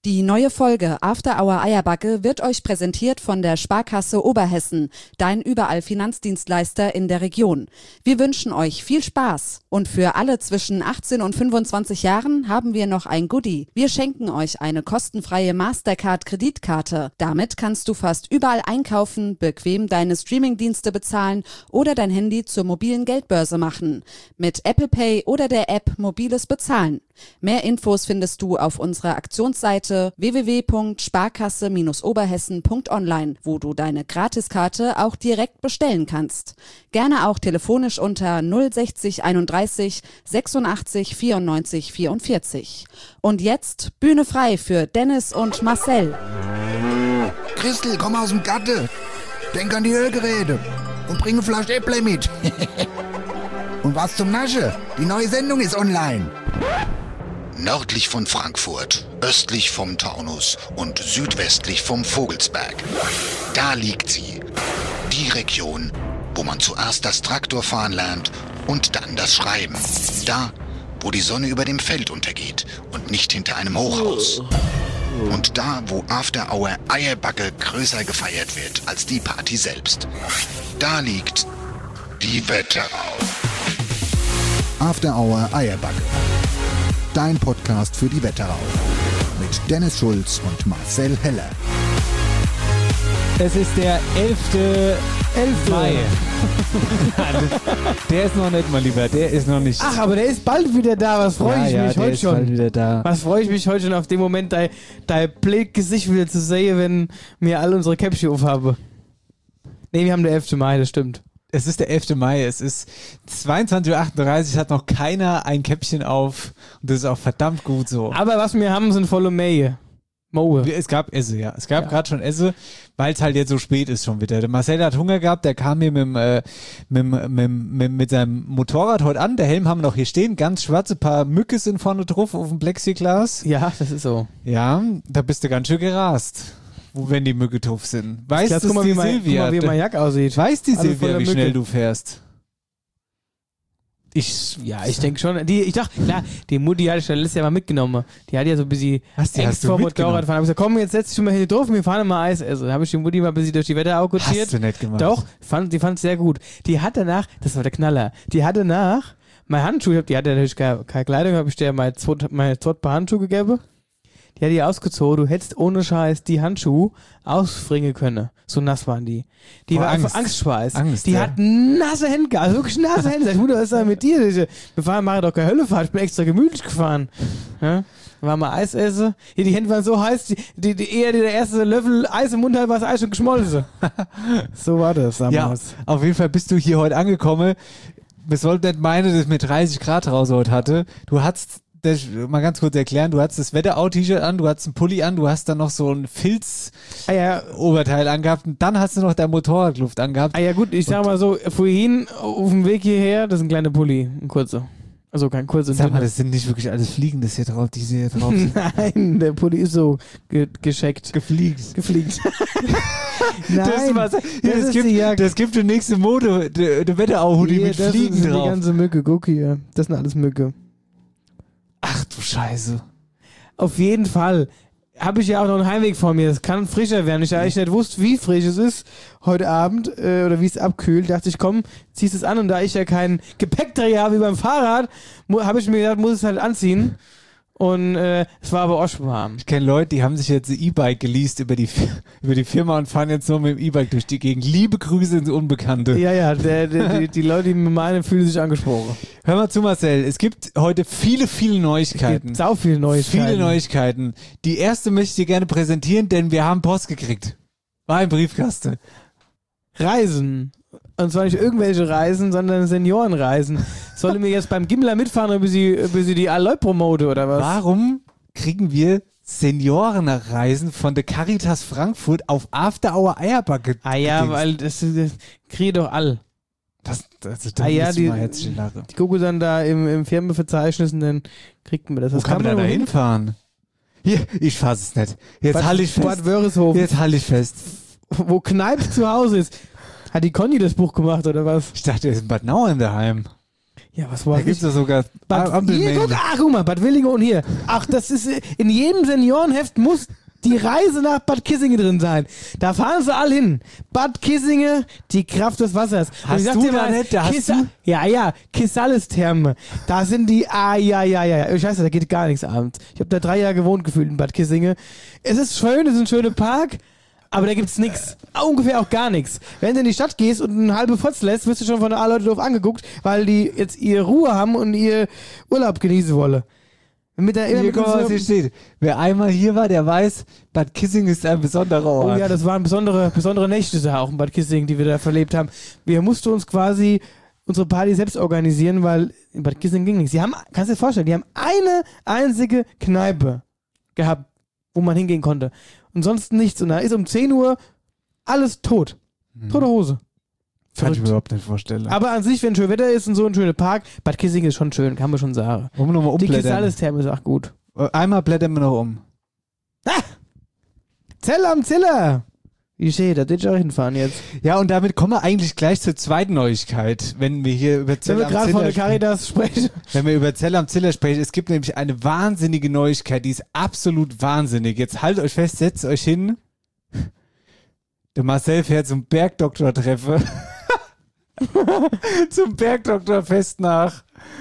Die neue Folge After Hour Eierbacke wird euch präsentiert von der Sparkasse Oberhessen, dein überall Finanzdienstleister in der Region. Wir wünschen euch viel Spaß und für alle zwischen 18 und 25 Jahren haben wir noch ein Goodie. Wir schenken euch eine kostenfreie Mastercard-Kreditkarte. Damit kannst du fast überall einkaufen, bequem deine Streamingdienste bezahlen oder dein Handy zur mobilen Geldbörse machen. Mit Apple Pay oder der App Mobiles Bezahlen. Mehr Infos findest du auf unserer Aktionsseite www.sparkasse-oberhessen.online, wo du deine Gratiskarte auch direkt bestellen kannst. Gerne auch telefonisch unter 060 31 86 94 44. Und jetzt Bühne frei für Dennis und Marcel. Christel, komm aus dem Gatte. Denk an die Ölgeräte und bring eine Flasche Äpple mit. Und was zum Nasche? Die neue Sendung ist online. Nördlich von Frankfurt, östlich vom Taunus und südwestlich vom Vogelsberg. Da liegt sie. Die Region, wo man zuerst das Traktorfahren lernt und dann das Schreiben. Da, wo die Sonne über dem Feld untergeht und nicht hinter einem Hochhaus. Und da, wo After Hour Eierbacke größer gefeiert wird als die Party selbst. Da liegt die Wetterau. After Hour Eierbacke. Dein Podcast für die Wetterau. Mit Dennis Schulz und Marcel Heller. Es ist der 11. Mai. Der ist noch nicht, mein Lieber. Der ist noch nicht. Ach, aber der ist bald wieder da. Was freue ich mich heute schon. Bald wieder da. Was freue ich mich heute schon auf den Moment, dein blöd Gesicht wieder zu sehen, wenn wir alle unsere Käppchen aufhaben. Nee, wir haben den 11. Mai, das stimmt. Es ist der 11. Mai, es ist 22:38 Uhr, hat noch keiner ein Käppchen auf und das ist auch verdammt gut so. Aber was wir haben, sind volle Moe. Es gab Esse, ja. Es gab gerade schon Esse, weil es halt jetzt so spät ist schon wieder. Der Marcel hat Hunger gehabt, der kam hier mit seinem Motorrad heute an. Der Helm haben wir noch hier stehen, ganz schwarze paar Mücke sind vorne drauf auf dem Plexiglas. Ja, das ist so. Ja, da bist du ganz schön gerast. Wenn die Mücke drauf sind. Weißt du, guck mal, wie mein Jack aussieht. Weiß die Silvia, wie schnell du fährst? Ich denke schon. Ich dachte, klar, die Mutti hatte ich ja letztes Jahr mal mitgenommen. Die hat ja so ein bisschen Angst vor Motorradfahren. Ich habe gesagt, komm, jetzt setz dich mal hier drauf und wir fahren mal Eis essen. Da habe ich die Mutti mal ein bisschen durch die Wetterau kutschiert. Hast du nicht gemacht. Doch, die fand es sehr gut. Die hat danach, das war der Knaller, die hat danach mein Handschuh, die hatte natürlich keine Kleidung, habe ich dir meine zwei Paar Handschuhe gegeben. Die hat die ausgezogen, du hättest ohne Scheiß die Handschuhe ausfringen können. So nass waren die. Die war einfach Angstschweiß. Die hat nasse Hände, also wirklich nasse Hände. Sag ich, Mutter, was ist da mit dir? Wir machen doch keine Höllefahrt, ich bin extra gemütlich gefahren. Ja? War mal Eis essen. Hier, die Hände waren so heiß, eher der erste Löffel Eis im Mund hat, war das Eis schon geschmolzen. So war das damals. Ja, auf jeden Fall bist du hier heute angekommen. Wir sollten nicht meinen, dass ich mir 30 Grad raus heute hatte. Du hattest das mal ganz kurz erklären, du hattest das Wetterau-T-Shirt an, du hattest einen Pulli an, du hast dann noch so ein Filz-Oberteil angehabt und dann hast du noch dein Motorradluft angehabt. Ah ja gut, ich sag mal so, vorhin auf dem Weg hierher, das ist ein kleiner Pulli, ein kurzer. Also kein kurzer. Sag mal, das sind nicht wirklich alles Fliegendes hier drauf, die hier drauf sind. Nein, der Pulli ist so gescheckt. Gefliegt. Nein, das gibt die nächste Mode, der Wetterau-Hoodie mit Fliegen drauf. Das ist die ganze Mücke, guck hier, das sind alles Mücke. Ach du Scheiße. Auf jeden Fall habe ich ja auch noch einen Heimweg vor mir. Es kann frischer werden. Ich eigentlich nicht wusste, wie frisch es ist heute Abend oder wie es abkühlt. Dachte ich, komm, ziehst es an. Und da ich ja keinen Gepäckträger habe wie beim Fahrrad, habe ich mir gedacht, muss es halt anziehen. Und es war aber auch schon warm. Ich kenne Leute, die haben sich jetzt ein E-Bike geleast über die Firma und fahren jetzt nur mit dem E-Bike durch die Gegend. Liebe Grüße ins Unbekannte. Ja, die Leute, die mir meinen, fühlen sich angesprochen. Hör mal zu, Marcel. Es gibt heute viele Neuigkeiten. Sau viele Neuigkeiten. Viele Neuigkeiten. Die erste möchte ich dir gerne präsentieren, denn wir haben Post gekriegt. War im Briefkasten. Reisen. Und zwar nicht irgendwelche Reisen, sondern Seniorenreisen. Sollte mir jetzt beim Gimmler mitfahren, bis sie die Alloy promote oder was? Warum kriegen wir Seniorenreisen von der Caritas Frankfurt auf After Hour Eierbacke? Ah ja, weil das kriege doch all. Die gucken dann da im Firmenverzeichnis und dann kriegt man das. Wo kann man da hinfahren? Hier, ich fasse es nicht. Jetzt halte ich fest. Bad Wörishofen. Jetzt halte ich fest. Wo Kneipe zu Hause ist. Hat die Conny das Buch gemacht oder was? Ich dachte, er ist in Bad Nauheim daheim. Ja, was war Da gibt es ja sogar Ampelmännchen. Guck mal, Bad Villinge und hier. Ach, das ist in jedem Seniorenheft muss die Reise nach Bad Kissingen drin sein. Da fahren sie alle hin. Bad Kissingen, die Kraft des Wassers. Hast du da nicht? Da hast du? Ja, Kisales-Therme. Da sind die, ja. Scheiße, da geht gar nichts abends. Ich habe da 3 Jahre gewohnt gefühlt in Bad Kissingen. Es ist schön, es ist ein schöner Park. Aber da gibt's nichts. Ungefähr auch gar nichts. Wenn du in die Stadt gehst und eine halbe Fotz lässt, wirst du schon von der A-Leute doof angeguckt, weil die jetzt ihre Ruhe haben und ihr Urlaub genießen wollen. Hier, guck mal, was hier steht. Wer einmal hier war, der weiß, Bad Kissingen ist ein besonderer Ort. Oh ja, das waren besondere Nächte da auch in Bad Kissingen, die wir da verlebt haben. Wir mussten uns quasi unsere Party selbst organisieren, weil in Bad Kissingen ging nichts. Kannst du dir vorstellen, die haben eine einzige Kneipe gehabt, wo man hingehen konnte. Und sonst nichts. Und da ist um 10 Uhr alles tot. Tote Hose. Kann ich mir überhaupt nicht vorstellen. Aber an sich, wenn schön Wetter ist und so ein schöner Park, Bad Kissingen ist schon schön, kann man schon sagen. Wollen wir nochmal Die umblättern? Kisales-Therme ist auch gut. Einmal blättern wir noch um. Zell am Ziller! Wie steht, da will ich auch hinfahren jetzt. Ja, und damit kommen wir eigentlich gleich zur zweiten Neuigkeit, wenn wir hier über Wenn Zell wir am gerade von Ziller der Caritas sprechen. Wenn wir über Zell am Ziller sprechen, es gibt nämlich eine wahnsinnige Neuigkeit, die ist absolut wahnsinnig. Jetzt haltet euch fest, setzt euch hin. Der Marcel fährt zum Bergdoktor-Treffe. Zum Bergdoktorfest nach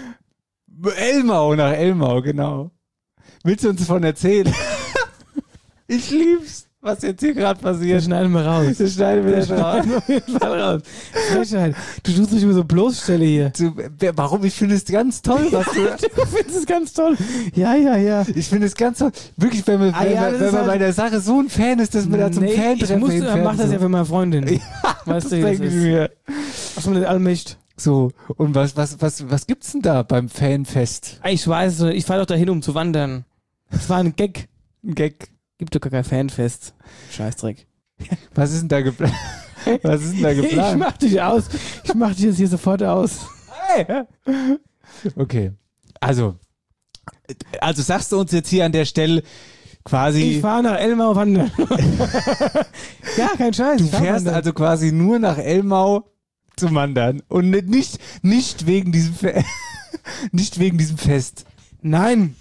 Elmau, genau. Willst du uns davon erzählen? Ich lieb's, was jetzt hier gerade passiert. Das schneiden wir raus. Das schneiden wir raus. Auf jeden Fall raus. Frechheit. Du tust mich immer so bloßstelle hier. Warum? Ich finde es ganz toll, was du... Du findest es ganz toll. Ja. Ich finde es ganz toll. Wirklich, wenn man bei der Sache so ein Fan ist, dass man da zum Fan-Treffen hinfährt. Ich mach das ja für meine Freundin. Ja, weißt du, das denke ich mir. Was man nicht allmächt. So, und was gibt's denn da beim Fanfest? Ich weiß, ich fahre doch dahin, um zu wandern. Das war ein Gag. Ein Gag. Gibt doch gar kein Fanfest. Scheißdreck. Was ist denn da geplant? Ich mach dich aus. Ich mach dich jetzt hier sofort aus. Hey. Okay. Also sagst du uns jetzt hier an der Stelle quasi... Ich fahre nach Elmau wandern. Ja, kein Scheiß. Du fährst also quasi nur nach Elmau zu wandern und nicht wegen diesem nicht wegen diesem Fest. Nein.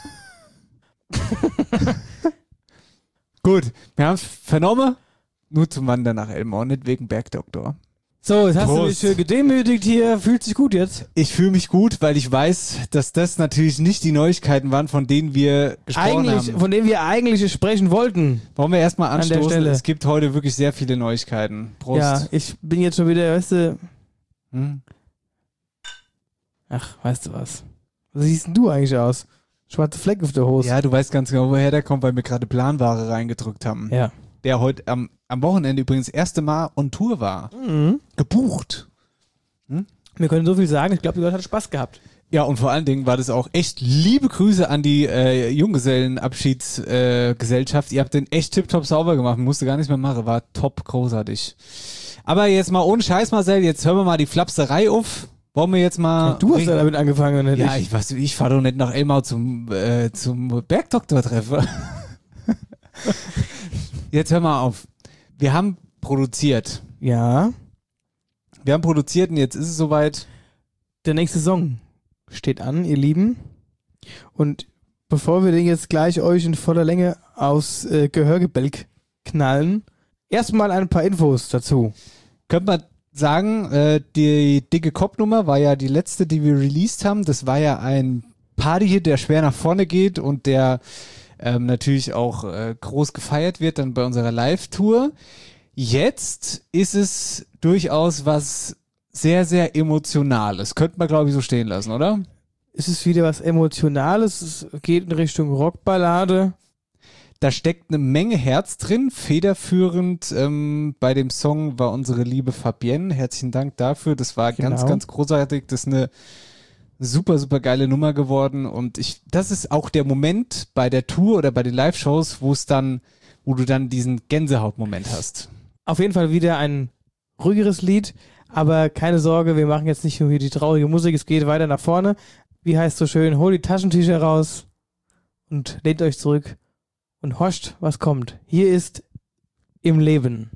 Gut, wir haben es vernommen. Nur zum Wandern nach Elmau, nicht wegen Bergdoktor. So, jetzt hast Prost. du mich schön gedemütigt hier. Fühlt sich gut jetzt? Ich fühle mich gut, weil ich weiß, dass das natürlich nicht die Neuigkeiten waren, von denen wir gesprochen haben. Von denen wir eigentlich sprechen wollten. Wollen wir erstmal An der anstoßen? Stelle. Es gibt heute wirklich sehr viele Neuigkeiten. Prost. Ja, ich bin jetzt schon wieder, weißt du... Ach, weißt du was? Was siehst denn du eigentlich aus? Schwarze Fleck auf der Hose. Ja, du weißt ganz genau, woher der kommt, weil wir gerade Planware reingedrückt haben. Ja. Der heute am Wochenende übrigens das erste Mal on Tour war. Gebucht. Wir können so viel sagen, ich glaube, die Leute hatten Spaß gehabt. Ja, und vor allen Dingen war das auch echt liebe Grüße an die Junggesellenabschiedsgesellschaft. Ihr habt den echt tipptopp sauber gemacht. Musste gar nichts mehr machen. War top großartig. Aber jetzt mal ohne Scheiß, Marcel, jetzt hören wir mal die Flapserei auf. Wollen wir jetzt mal... Ja, du hast ja damit angefangen, oder nicht? Ja, ich fahre doch nicht nach Elmau zum Bergdoktor-Treffen. Jetzt hör mal auf. Wir haben produziert. Ja. Wir haben produziert und jetzt ist es soweit. Der nächste Song steht an, ihr Lieben. Und bevor wir den jetzt gleich euch in voller Länge aus Gehörgebälk knallen, erstmal ein paar Infos dazu. Könnte man sagen, die dicke Kopfnummer war ja die letzte, die wir released haben. Das war ja ein Party-Hit, der schwer nach vorne geht und der natürlich auch groß gefeiert wird dann bei unserer Live-Tour. Jetzt ist es durchaus was sehr, sehr Emotionales. Könnte man, glaube ich, so stehen lassen, oder? Es ist wieder was Emotionales. Es geht in Richtung Rockballade. Da steckt eine Menge Herz drin. Federführend bei dem Song war unsere liebe Fabienne. Herzlichen Dank dafür. Das war ganz, ganz großartig. Das ist eine super, super geile Nummer geworden. Und das ist auch der Moment bei der Tour oder bei den Live-Shows, wo du dann diesen Gänsehautmoment hast. Auf jeden Fall wieder ein ruhigeres Lied. Aber keine Sorge, wir machen jetzt nicht nur hier die traurige Musik. Es geht weiter nach vorne. Wie heißt so schön? Holt die Taschentücher raus und lehnt euch zurück. Und horcht, was kommt. Hier ist Im Leben.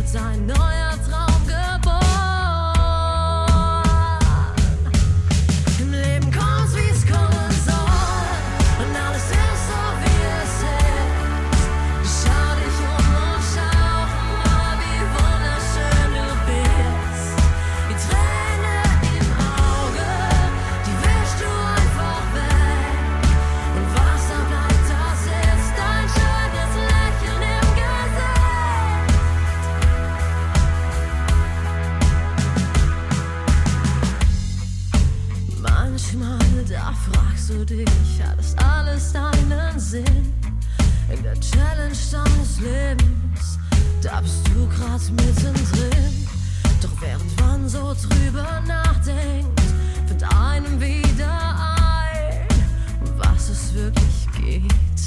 sein neuer Traum geboren. Im Leben kommt's, wie es kommen soll, und alles ist so, wie es ist. Schau dich um und schau mal, wie wunderschön du bist. Die Träne im Auge, die wischst du einfach weg. Und was da bleibt, das ist dein schönes Lächeln im Gesicht. Manchmal, da fragst du dich, hat das alles deinen Sinn? In der Challenge deines Lebens, da bist du grad mittendrin. Doch während man so drüber nachdenkt, wird einem wieder ein, um was es wirklich geht.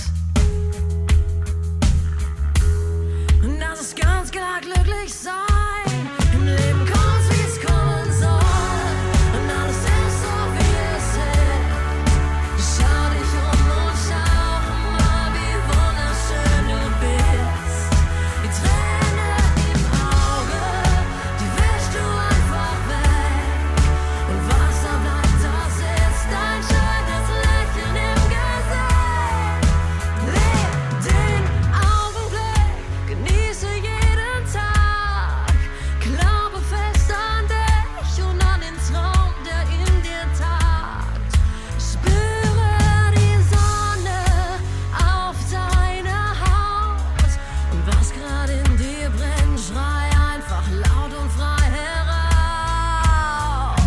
Und das ist ganz klar glücklich sein. Im Leben kommt's, wie es kommen soll, und alles ist so, wie es ist. Schau dich um und schau mal, wie wunderschön du bist. Die Träne im Auge, die wischst du einfach weg. Und was da bleibt, das ist dein schönes Lächeln im Gesicht. Leb den Augenblick, genieße jeden Tag. Glaube fest an dich und an den Traum, der in dir tagt. Spüre die Sonne auf deiner Haut. Und was gerade in dir brennt, schrei einfach laut und frei heraus.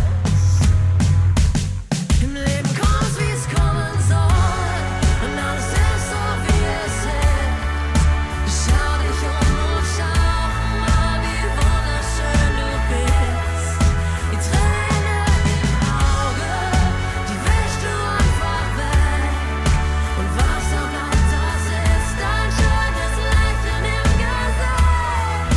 Im Leben kommt's, wie es kommen soll, und alles ist so, wie es ist. Schau dich um und schau mal, wie wunderschön du bist. Die Träne im Auge, die wischst du einfach weg. Und was da bleibt, das ist dein schönes Lächeln im Gesicht.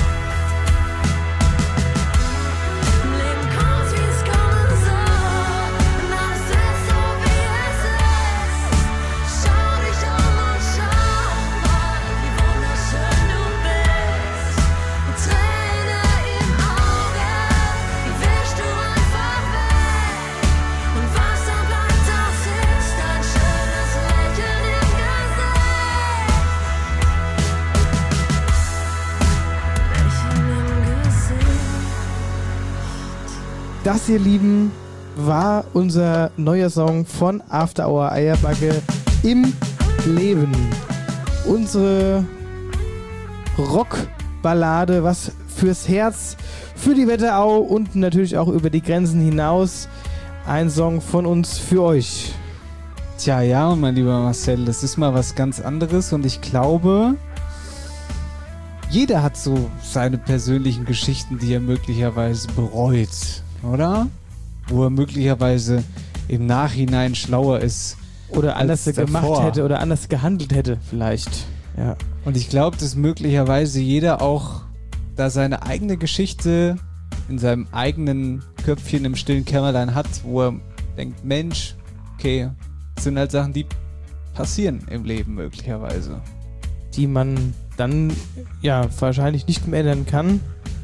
Im Leben kommt's, wie es kommen soll, und alles ist so, wie es ist. Schau dich um und schau mal, wie wunderschön du bist. Die Träne im Auge, die wischst du einfach weg. Und was da bleibt, das ist dein schönes Lächeln im Gesicht. Das, ihr Lieben, war unser neuer Song von After Hour Eierbacke im Leben. Unsere Rockballade, was fürs Herz, für die Wetterau und natürlich auch über die Grenzen hinaus. Ein Song von uns für euch. Tja, ja, mein lieber Marcel, das ist mal was ganz anderes und ich glaube, jeder hat so seine persönlichen Geschichten, die er möglicherweise bereut, oder? Wo er möglicherweise im Nachhinein schlauer ist. Oder anders als gemacht davor. hätte oder anders gehandelt hätte, vielleicht. Ja. Und ich glaube, dass möglicherweise jeder auch da seine eigene Geschichte in seinem eigenen Köpfchen im stillen Kämmerlein hat, wo er denkt, Mensch, okay, das sind halt Sachen, die passieren im Leben möglicherweise. Die man dann ja wahrscheinlich nicht mehr ändern kann.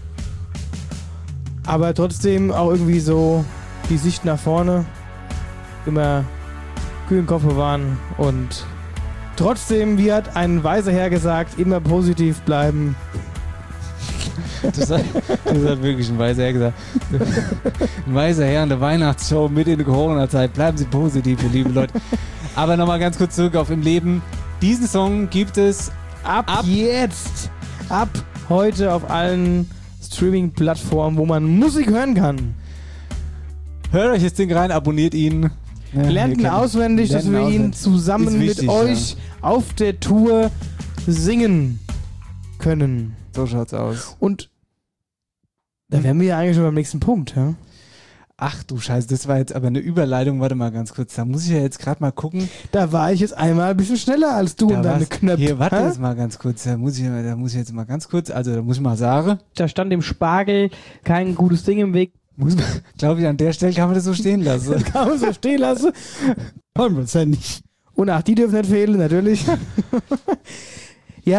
Aber trotzdem auch irgendwie so die Sicht nach vorne, immer kühlen Kopf bewahren und trotzdem, wie hat ein weiser Herr gesagt, immer positiv bleiben. Das hat wirklich ein weiser Herr gesagt. Ein weiser Herr in der Weihnachtsshow mit in der Corona-Zeit. Bleiben Sie positiv, ihr lieben Leute. Aber nochmal ganz kurz zurück auf Im Leben. Diesen Song gibt es Ab jetzt, ab heute auf allen Streaming-Plattformen, wo man Musik hören kann. Hört euch das Ding rein, abonniert ihn. Ja, Lernt ihn auswendig, dass wir ihn zusammen wichtig, mit euch auf der Tour singen können. So schaut's aus. Und da wären wir ja eigentlich schon beim nächsten Punkt. Ja? Ach du Scheiße, das war jetzt aber eine Überleitung. Warte mal ganz kurz, da muss ich ja jetzt gerade mal gucken. Da war ich jetzt einmal ein bisschen schneller als du und deine Knöpfe. Hier, warte jetzt mal ganz kurz. Da muss ich jetzt mal ganz kurz, also da muss ich mal sagen. Da stand dem Spargel kein gutes Ding im Weg. Glaube ich, an der Stelle kann man das so stehen lassen. Das kann man so stehen lassen. 100%. Und ach, die dürfen nicht fehlen, natürlich. Ja,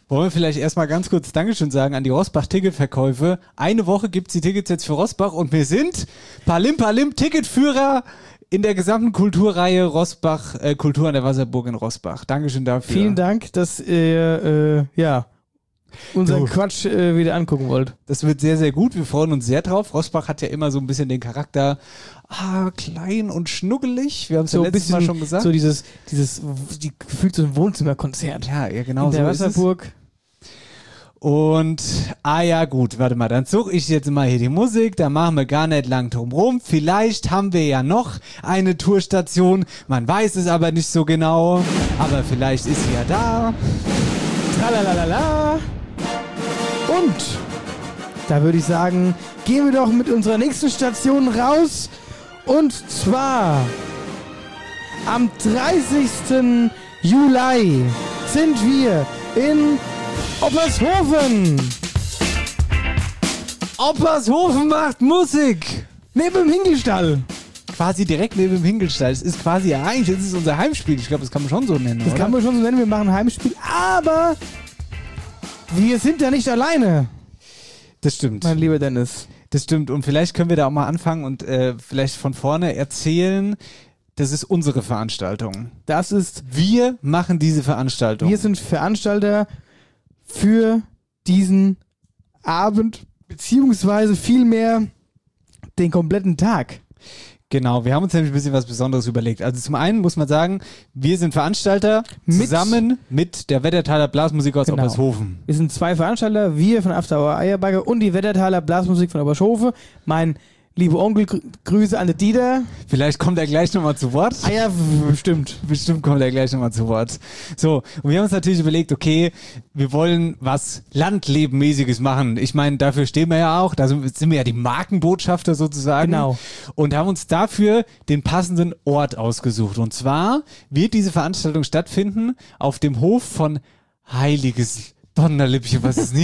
Wollen wir vielleicht erstmal ganz kurz Dankeschön sagen an die Rossbach-Ticketverkäufe. Eine Woche gibt es die Tickets jetzt für Rossbach und wir sind Palim Ticketführer in der gesamten Kulturreihe Rossbach, Kultur an der Wasserburg in Rossbach. Dankeschön dafür. Vielen Dank, dass ihr unseren Quatsch wieder angucken wollt. Das wird sehr, sehr gut. Wir freuen uns sehr drauf. Rossbach hat ja immer so ein bisschen den Charakter klein und schnuggelig. Wir haben es ja letztes Mal schon gesagt. So dieses gefühlt so ein Wohnzimmerkonzert. Ja, genau in der so ist es. Wasserburg. Und, gut, warte mal, dann suche ich jetzt mal hier die Musik, da machen wir gar nicht lang drum rum. Vielleicht haben wir ja noch eine Tourstation, man weiß es aber nicht so genau, aber vielleicht ist sie ja da. Tralalala. Und da würde ich sagen, gehen wir doch mit unserer nächsten Station raus. Und zwar am 30. Juli sind wir in Oppershofen. Oppershofen macht Musik. Neben dem Hinkelstall. Quasi direkt neben dem Hinkelstall. Es ist quasi, eigentlich ist es unser Heimspiel. Ich glaube, das kann man schon so nennen, Das kann man schon so nennen, wir machen ein Heimspiel. Aber wir sind ja nicht alleine. Das stimmt. Mein lieber Dennis. Das stimmt. Und vielleicht können wir da auch mal anfangen und vielleicht von vorne erzählen, das ist unsere Veranstaltung. Wir machen diese Veranstaltung. Wir sind Veranstalter für diesen Abend, beziehungsweise vielmehr den kompletten Tag. Genau, wir haben uns nämlich ein bisschen was Besonderes überlegt. Also zum einen muss man sagen, wir sind Veranstalter zusammen mit der Wettertaler Blasmusik aus Oppershofen. Wir sind 2 Veranstalter, wir von After Hour Eierbagge und die Wettertaler Blasmusik von Oppershofen. Mein lieber Onkel, Grüße an den Dieter. Vielleicht kommt er gleich nochmal zu Wort. Ja, bestimmt. Bestimmt kommt er gleich nochmal zu Wort. So, und wir haben uns natürlich überlegt, okay, wir wollen was Landlebenmäßiges machen. Ich meine, dafür stehen wir ja auch, da sind wir ja die Markenbotschafter sozusagen. Genau. Und haben uns dafür den passenden Ort ausgesucht. Und zwar wird diese Veranstaltung stattfinden auf dem Hof von Heiliges Donnerlippchen. Was ist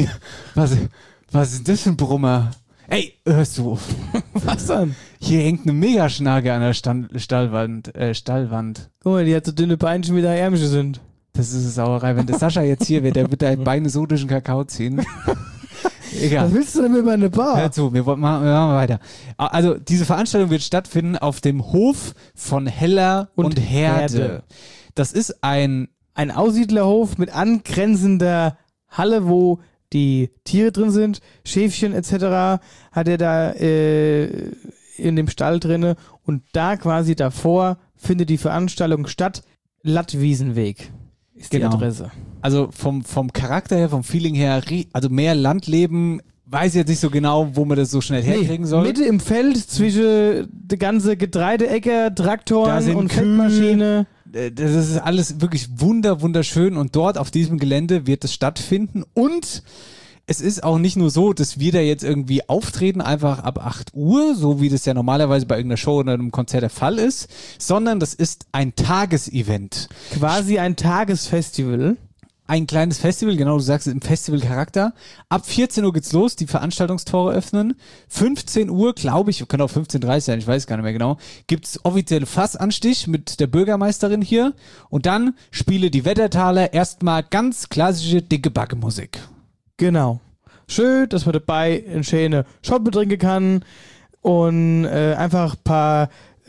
denn das für ein Brummer? Ey, hörst du? Was denn? Hier hängt eine Megaschnarke an der Stallwand. Guck mal, die hat so dünne Beinchen, wie da Ärmchen sind. Das ist eine Sauerei. Wenn der Sascha jetzt hier wäre, der wird deine Beine so durch den Kakao ziehen. Egal. Was willst du denn mit meiner Bar? Hör zu, wir machen weiter. Also, diese Veranstaltung wird stattfinden auf dem Hof von Heller und Herde. Das ist ein Aussiedlerhof mit angrenzender Halle, wo die Tiere drin sind, Schäfchen etc. hat er da in dem Stall drinne und da quasi davor findet die Veranstaltung statt. Lattwiesenweg ist die Adresse. Also vom Charakter her, vom Feeling her, also mehr Landleben, weiß ich jetzt nicht so genau, wo man das so schnell herkriegen soll. Mitte im Feld zwischen der ganze Getreideäcker, Traktoren und Feldmaschine. Das ist alles wirklich wunderschön und dort auf diesem Gelände wird es stattfinden und es ist auch nicht nur so, dass wir da jetzt irgendwie auftreten, einfach ab 8 Uhr, so wie das ja normalerweise bei irgendeiner Show oder einem Konzert der Fall ist, sondern das ist ein Tagesevent. Quasi ein Tagesfestival. Ein kleines Festival, genau, du sagst es im Festivalcharakter. Ab 14 Uhr geht's los, die Veranstaltungstore öffnen. 15 Uhr, glaube ich, könnte auch 15:30 Uhr sein, ich weiß gar nicht mehr genau, gibt's offizielle Fassanstich mit der Bürgermeisterin hier. Und dann spiele die Wettertaler erstmal ganz klassische dicke Backe-Musik. Genau. Schön, dass man dabei eine schöne Schoppe trinken kann und einfach ein paar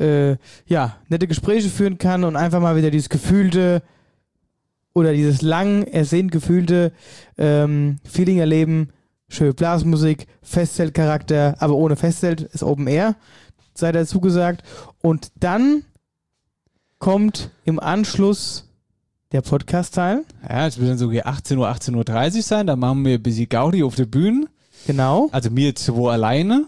nette Gespräche führen kann und einfach mal wieder dieses gefühlte oder dieses lang ersehnt gefühlte Feeling erleben. Schöne Blasmusik, Festzeltcharakter, aber ohne Festzelt, ist Open Air, sei dazu gesagt. Und dann kommt im Anschluss der Podcast-Teil. Ja, es wird dann so 18 Uhr, 18:30 Uhr sein, da machen wir ein bisschen Gaudi auf der Bühne. Genau. Also mir zwei alleine.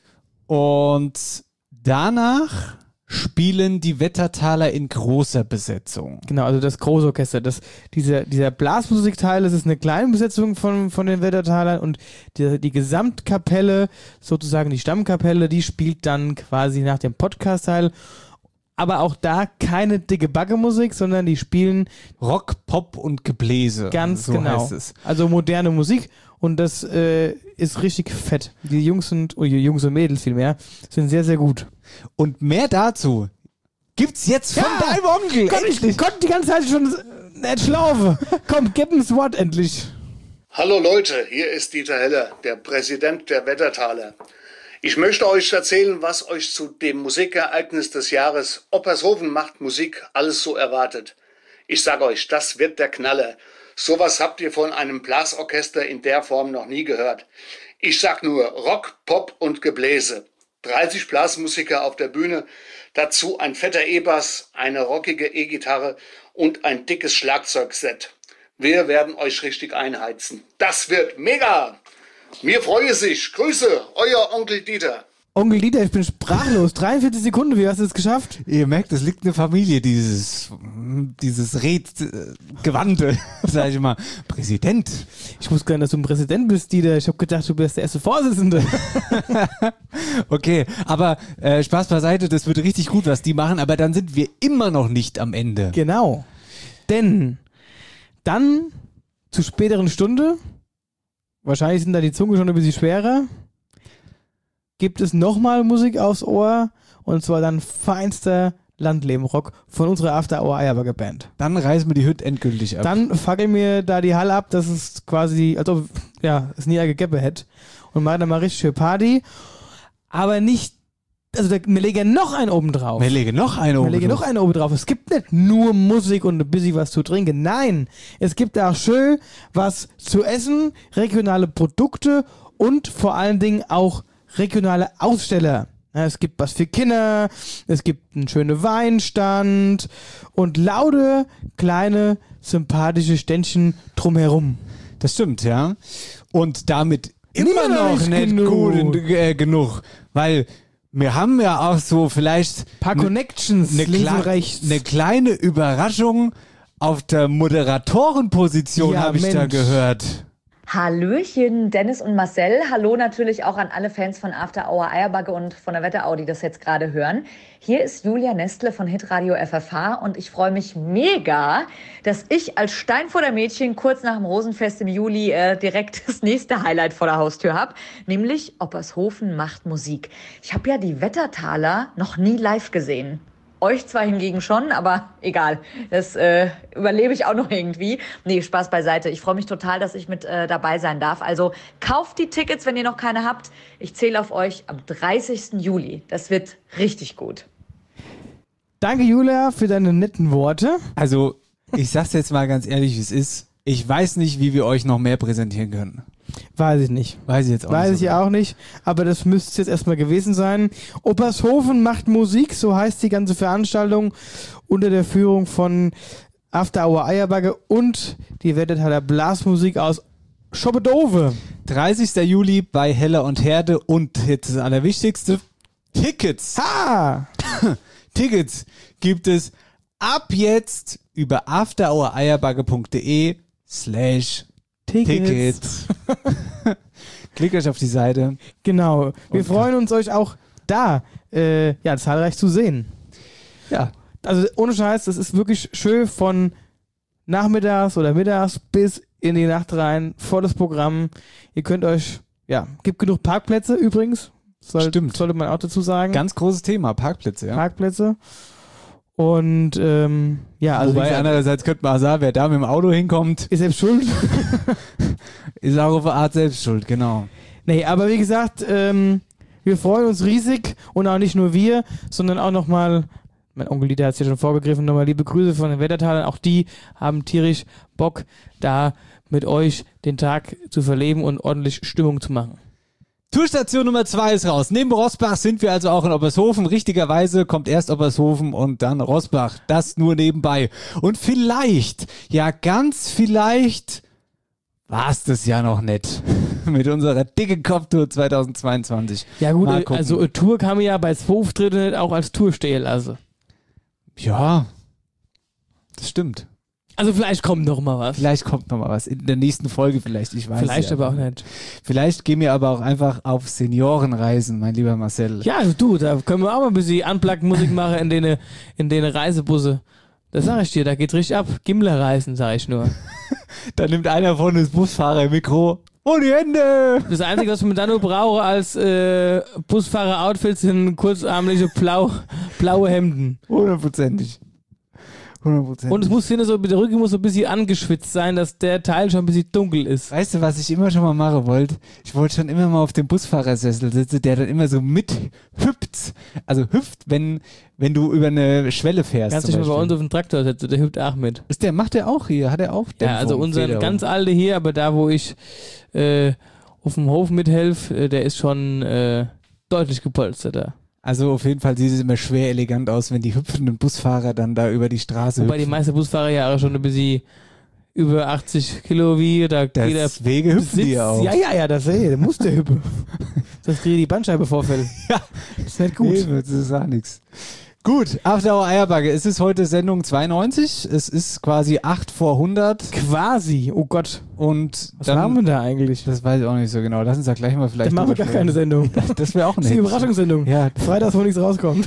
Und danach spielen die Wettertaler in großer Besetzung. Genau, also das Großorchester. Dieser Blasmusikteil, das ist eine kleine Besetzung von den Wettertalern und die Gesamtkapelle, sozusagen die Stammkapelle, die spielt dann quasi nach dem Podcast-Teil. Aber auch da keine dicke Backe-Musik, sondern die spielen Rock, Pop und Gebläse. Ganz so genau. heißt es. Also moderne Musik und das ist richtig fett. Die Jungs und Mädels vielmehr sind sehr, sehr gut. Und mehr dazu gibt's jetzt von deinem Onkel. Gott, ich konnte die ganze Zeit schon nicht schlafen. Komm, gib uns Wort endlich. Hallo Leute, hier ist Dieter Heller, der Präsident der Wettertaler. Ich möchte euch erzählen, was euch zu dem Musikereignis des Jahres Oppershofen macht Musik alles so erwartet. Ich sage euch, das wird der Knaller. Sowas habt ihr von einem Blasorchester in der Form noch nie gehört. Ich sag nur Rock, Pop und Gebläse. 30 Blasmusiker auf der Bühne, dazu ein fetter E-Bass, eine rockige E-Gitarre und ein dickes Schlagzeugset. Wir werden euch richtig einheizen. Das wird mega! Mir freue sich. Grüße, euer Onkel Dieter. Onkel Dieter, ich bin sprachlos. 43 Sekunden, wie hast du es geschafft? Ihr merkt, es liegt eine Familie, dieses Gewandte, sag ich mal. Präsident. Ich wusste gar nicht, dass du ein Präsident bist, Dieter. Ich habe gedacht, du bist der erste Vorsitzende. Okay, aber Spaß beiseite, das wird richtig gut, was die machen, aber dann sind wir immer noch nicht am Ende. Genau. Denn dann zur späteren Stunde, wahrscheinlich sind da die Zunge schon ein bisschen schwerer, gibt es nochmal Musik aufs Ohr und zwar dann feinster Landleben-Rock von unserer After Hour Eierbagger Band. Dann reißen wir die Hütte endgültig ab. Dann fackeln wir da die Halle ab, dass es quasi, als ob es nie gegeben hätte und machen dann mal richtig schön Party, aber nicht. Also wir legen noch einen oben drauf. Wir legen noch einen oben drauf. Es gibt nicht nur Musik und ein bisschen was zu trinken. Nein, es gibt auch schön was zu essen, regionale Produkte und vor allen Dingen auch regionale Aussteller. Ja, es gibt was für Kinder, es gibt einen schönen Weinstand und laute, kleine, sympathische Ständchen drumherum. Das stimmt, ja. Und damit immer noch nicht genug, weil wir haben ja auch so vielleicht ein paar Connections links und rechts. Eine kleine Überraschung auf der Moderatorenposition, habe ich da gehört. Hallöchen, Dennis und Marcel. Hallo natürlich auch an alle Fans von After Hour Eierbagge und von der Wetterau, die das jetzt gerade hören. Hier ist Julia Nestle von Hitradio FFH und ich freue mich mega, dass ich als Steinfurter Mädchen kurz nach dem Rosenfest im Juli direkt das nächste Highlight vor der Haustür habe, nämlich Oppershofen macht Musik. Ich habe ja die Wettertaler noch nie live gesehen. Euch zwar hingegen schon, aber egal. Das überlebe ich auch noch irgendwie. Nee, Spaß beiseite. Ich freue mich total, dass ich mit dabei sein darf. Also kauft die Tickets, wenn ihr noch keine habt. Ich zähle auf euch am 30. Juli. Das wird richtig gut. Danke, Julia, für deine netten Worte. Also, ich sag's jetzt mal ganz ehrlich, wie es ist. Ich weiß nicht, wie wir euch noch mehr präsentieren können. Weiß ich nicht. Weiß ich jetzt auch nicht. Weiß ich auch nicht, aber das müsste es jetzt erstmal gewesen sein. Oppershofen macht Musik, so heißt die ganze Veranstaltung, unter der Führung von After Hour Eierbagge und die Wettertaler Blasmusik aus Schoppedove. 30. Juli bei Heller und Herde und jetzt das Allerwichtigste, Tickets. Ha! Tickets gibt es ab jetzt über afterhoureierbagge.de/Tickets. Klickt euch auf die Seite. Genau. Wir freuen uns, euch auch da zahlreich zu sehen. Ja. Also ohne Scheiß, das ist wirklich schön von nachmittags oder mittags bis in die Nacht rein. Volles Programm. Ihr könnt euch, gibt genug Parkplätze übrigens. Stimmt. Sollte man auch dazu sagen. Ganz großes Thema, Parkplätze, ja. Parkplätze. Und also wobei andererseits könnte man auch sagen, wer da mit dem Auto hinkommt, ist selbst schuld. Ist auch auf eine Art selbst schuld, genau. Nee, aber wie gesagt, wir freuen uns riesig und auch nicht nur wir, sondern auch nochmal, mein Onkel Dieter hat es ja schon vorgegriffen, nochmal liebe Grüße von den Wettertalern. Auch die haben tierisch Bock, da mit euch den Tag zu verleben und ordentlich Stimmung zu machen. Tourstation Nummer 2 ist raus. Neben Rossbach sind wir also auch in Oppershofen. Richtigerweise kommt erst Oppershofen und dann Rossbach. Das nur nebenbei. Und vielleicht, ganz vielleicht war es das ja noch nicht mit unserer dicken Kopftour 2022. Ja gut, also eine Tour kann man ja bei 2 Auftritten nicht auch als Tour stehen lassen. Ja, das stimmt. Also vielleicht kommt noch mal was. In der nächsten Folge vielleicht, ich weiß nicht. Vielleicht aber auch nicht. Vielleicht gehen wir aber auch einfach auf Seniorenreisen, mein lieber Marcel. Ja, du, da können wir auch mal ein bisschen Unplugged-Musik machen in den Reisebusse. Das sag ich dir, da geht's richtig ab. Gimmler-Reisen, sag ich nur. Da nimmt einer von uns Busfahrer-Mikro. Oh, die Hände! Das Einzige, was man dann nur brauche als Busfahrer-Outfits, sind kurzarmliche blaue Hemden. 100%. 100%. Und es muss der Rücken muss so ein bisschen angeschwitzt sein, dass der Teil schon ein bisschen dunkel ist. Weißt du, was ich immer schon mal machen wollte? Ich wollte schon immer mal auf dem Busfahrersessel sitzen, der dann immer so mithüpft. Also hüpft, wenn du über eine Schwelle fährst. Kannst dich mal bei uns auf den Traktor setzen, der hüpft auch mit. Macht der auch hier? Hat er auch? Ja, also unseren ganz alte hier, aber da, wo ich auf dem Hof mithelfe, der ist schon deutlich gepolsterter. Also auf jeden Fall sieht es immer schwer elegant aus, wenn die hüpfenden Busfahrer dann da über die Straße Wobei die meisten Busfahrer ja auch schon ein bisschen über 80 Kilo wiegen. Da geht der Deswegen hüpfen die ja auch. Ja, das muss der hüpfen. Sonst kriege ich die Bandscheibe vorfällt. Ja, das ist nicht gut. Nee, das ist auch nichts. Gut, After Hour Eierbacke. Es ist heute Sendung 92. Es ist quasi 8 vor 100. Quasi, oh Gott. Und was haben wir da eigentlich? Das weiß ich auch nicht so genau. Lass uns da gleich mal vielleicht. Dann machen wir gar keine Sendung. Das wäre auch nicht. Das ist die Überraschungssendung. Ja. Freitags, wo nichts rauskommt.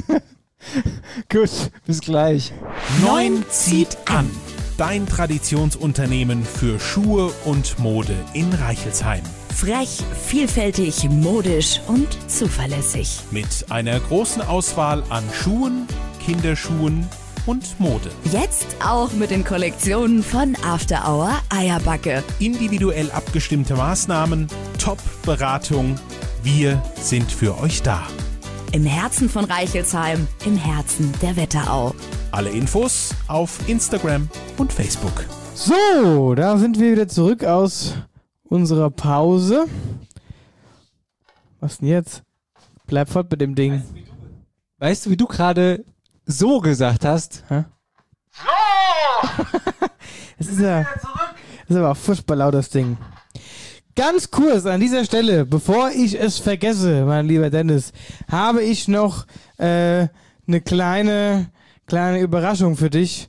Gut, bis gleich. 9 zieht an. Dein Traditionsunternehmen für Schuhe und Mode in Reichelsheim. Frech, vielfältig, modisch und zuverlässig. Mit einer großen Auswahl an Schuhen, Kinderschuhen und Mode. Jetzt auch mit den Kollektionen von After Hour Eierbacke. Individuell abgestimmte Maßnahmen, Top-Beratung. Wir sind für euch da. Im Herzen von Reichelsheim, im Herzen der Wetterau. Alle Infos auf Instagram und Facebook. So, da sind wir wieder zurück aus unserer Pause. Was denn jetzt? Bleib fort mit dem Ding. Weißt du, wie du gerade so gesagt hast? Hä? So! Das ist aber auch furchtbar laut, das Ding. Ganz kurz an dieser Stelle, bevor ich es vergesse, mein lieber Dennis, habe ich noch eine kleine Überraschung für dich.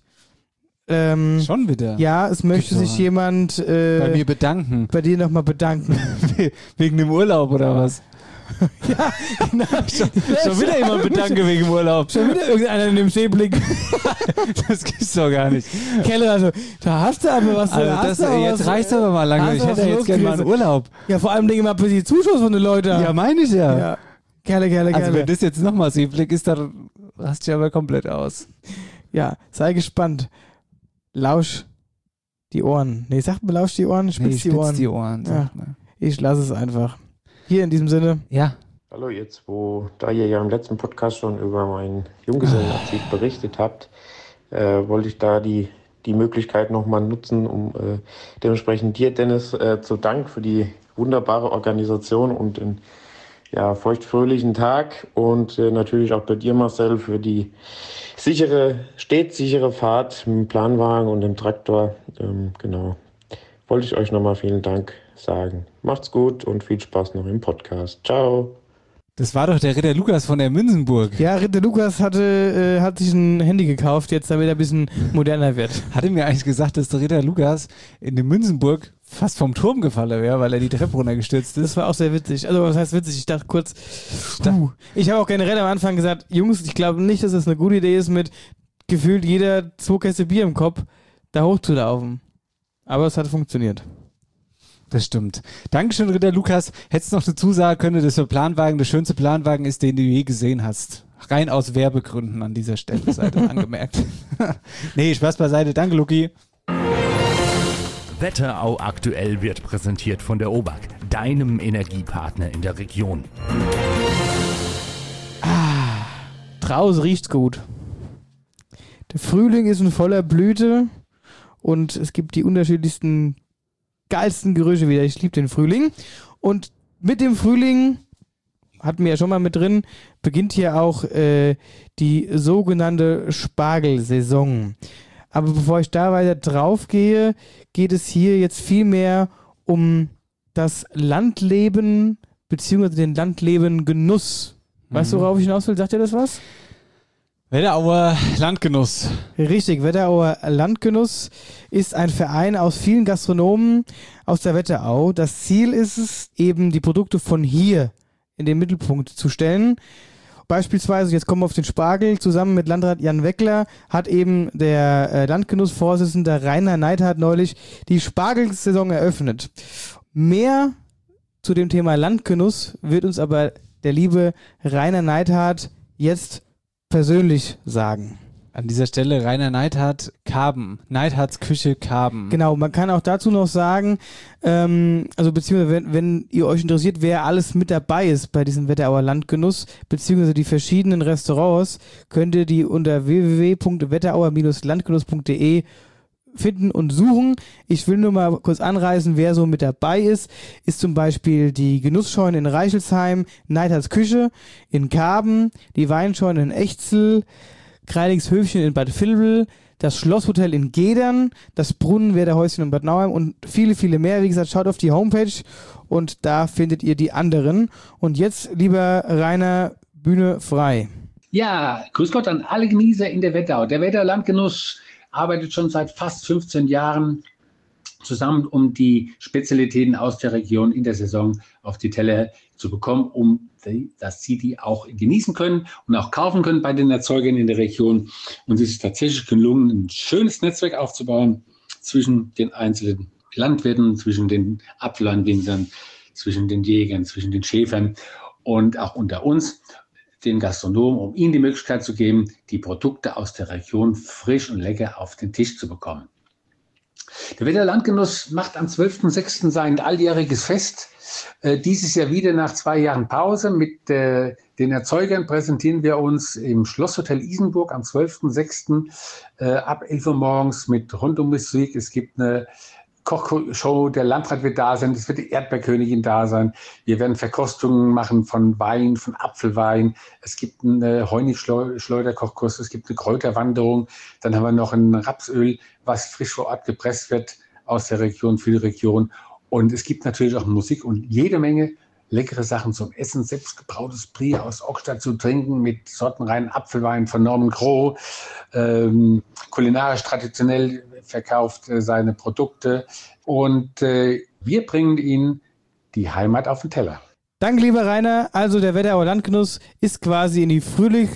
Schon wieder? Ja, es möchte sich jemand bei mir bedanken. Bei dir nochmal bedanken. Wegen dem Urlaub oder was? Ja, genau. Schon wieder jemand bedanken wegen dem Urlaub. Schon wieder irgendeiner in dem Seeblick. Das gibt's doch gar nicht. Keller, also, da hast du aber was. Also jetzt reicht's aber mal lange. Ich hätte jetzt gerne mal einen Urlaub. Ja, vor allem denke ich mal ein bisschen Zuschuss von den Leuten. Ja, meine ich ja. Kerle. Also wenn das jetzt nochmal Seeblick ist, dann rast du aber komplett aus. Ja, sei gespannt. Lausch die Ohren. Nee, sagt man lausch die Ohren? Spitz die Ohren. Ja, ich lasse es einfach. Hier in diesem Sinne. Ja. Hallo ihr zwei. Da ihr ja im letzten Podcast schon über meinen Junggesellenabschied berichtet habt, wollte ich da die Möglichkeit nochmal nutzen, um dementsprechend dir, Dennis, zu Dank für die wunderbare Organisation und den feuchtfröhlichen Tag und natürlich auch bei dir, Marcel, für die stets sichere Fahrt mit dem Planwagen und dem Traktor. Genau. Wollte ich euch nochmal vielen Dank sagen. Macht's gut und viel Spaß noch im Podcast. Ciao. Das war doch der Ritter Lukas von der Münzenburg. Ja, Ritter Lukas hat sich ein Handy gekauft, jetzt damit er ein bisschen moderner wird. Hatte mir eigentlich gesagt, dass der Ritter Lukas in der Münzenburg fast vom Turm gefallen wäre, weil er die Treppe runtergestürzt ist. Das war auch sehr witzig. Also was heißt witzig? Ich dachte kurz, ich habe auch generell am Anfang gesagt, Jungs, ich glaube nicht, dass das eine gute Idee ist, mit gefühlt jeder 2 Käste Bier im Kopf da hochzulaufen. Aber es hat funktioniert. Das stimmt. Dankeschön, Ritter Lukas. Hättest du noch dazu sagen können, dass der Planwagen der schönste Planwagen ist, den du je gesehen hast. Rein aus Werbegründen an dieser Stelle, seid ihr angemerkt. Nee, Spaß beiseite. Danke, Luki. Wetterau aktuell wird präsentiert von der OBAK, deinem Energiepartner in der Region. Draußen riecht's gut. Der Frühling ist in voller Blüte und es gibt die unterschiedlichsten geilsten Gerüche wieder. Ich liebe den Frühling. Und mit dem Frühling, hatten wir ja schon mal mit drin, beginnt hier auch die sogenannte Spargelsaison. Aber bevor ich da weiter drauf gehe, geht es hier jetzt viel mehr um das Landleben beziehungsweise den Landleben-Genuss. Weißt du, worauf ich hinaus will? Sagt dir das was? Wetterauer Landgenuss. Richtig, Wetterauer Landgenuss ist ein Verein aus vielen Gastronomen aus der Wetterau. Das Ziel ist es, eben die Produkte von hier in den Mittelpunkt zu stellen. Beispielsweise, jetzt kommen wir auf den Spargel, zusammen mit Landrat Jan Weckler hat eben der Landgenussvorsitzende Rainer Neidhardt neulich die Spargelsaison eröffnet. Mehr zu dem Thema Landgenuss wird uns aber der liebe Rainer Neidhardt jetzt persönlich sagen. An dieser Stelle Rainer Neidhardt, Karben. Neidhardts Küche, Karben. Genau, man kann auch dazu noch sagen, also beziehungsweise wenn ihr euch interessiert, wer alles mit dabei ist bei diesem Wetterauer Landgenuss, beziehungsweise die verschiedenen Restaurants, könnt ihr die unter www.wetterauer-landgenuss.de finden und suchen. Ich will nur mal kurz anreißen, wer so mit dabei ist. Ist zum Beispiel die Genussscheune in Reichelsheim, Neidhardts Küche in Karben, die Weinscheune in Echzel, Kreilingshöfchen in Bad Vilbel, das Schlosshotel in Gedern, das Brunnenwerderhäuschen in Bad Nauheim und viele, viele mehr. Wie gesagt, schaut auf die Homepage und da findet ihr die anderen. Und jetzt, lieber Rainer, Bühne frei. Ja, grüß Gott an alle Genießer in der Wetterau. Der Wetterauer Landgenuss arbeitet schon seit fast 15 Jahren zusammen, um die Spezialitäten aus der Region in der Saison auf die Teller zu bekommen, dass sie die auch genießen können und auch kaufen können bei den Erzeugern in der Region. Und es ist tatsächlich gelungen, ein schönes Netzwerk aufzubauen zwischen den einzelnen Landwirten, zwischen den Apfelanwinzern, zwischen den Jägern, zwischen den Schäfern und auch unter uns, den Gastronomen, um ihnen die Möglichkeit zu geben, die Produkte aus der Region frisch und lecker auf den Tisch zu bekommen. Der Wetterauer Landgenuss macht am 12.06. sein alljähriges Fest. Dieses Jahr wieder nach 2 Jahren Pause. Mit den Erzeugern präsentieren wir uns im Schlosshotel Isenburg am 12.06. Ab 11 Uhr morgens mit Rundummusik. Es gibt eine Kochshow, der Landrat wird da sein, es wird die Erdbeerkönigin da sein. Wir werden Verkostungen machen von Wein, von Apfelwein. Es gibt einen Heunig-Schleuderkochkurs, es gibt eine Kräuterwanderung. Dann haben wir noch ein Rapsöl, was frisch vor Ort gepresst wird aus der Region, für die Region. Und es gibt natürlich auch Musik und jede Menge leckere Sachen zum Essen, selbstgebrautes Brie aus Ockstadt zu trinken mit sortenreinen Apfelwein von Norman Groh, kulinarisch traditionell verkauft seine Produkte und wir bringen Ihnen die Heimat auf den Teller. Danke, lieber Rainer. Also der Wetterauer Landgenuss ist quasi in die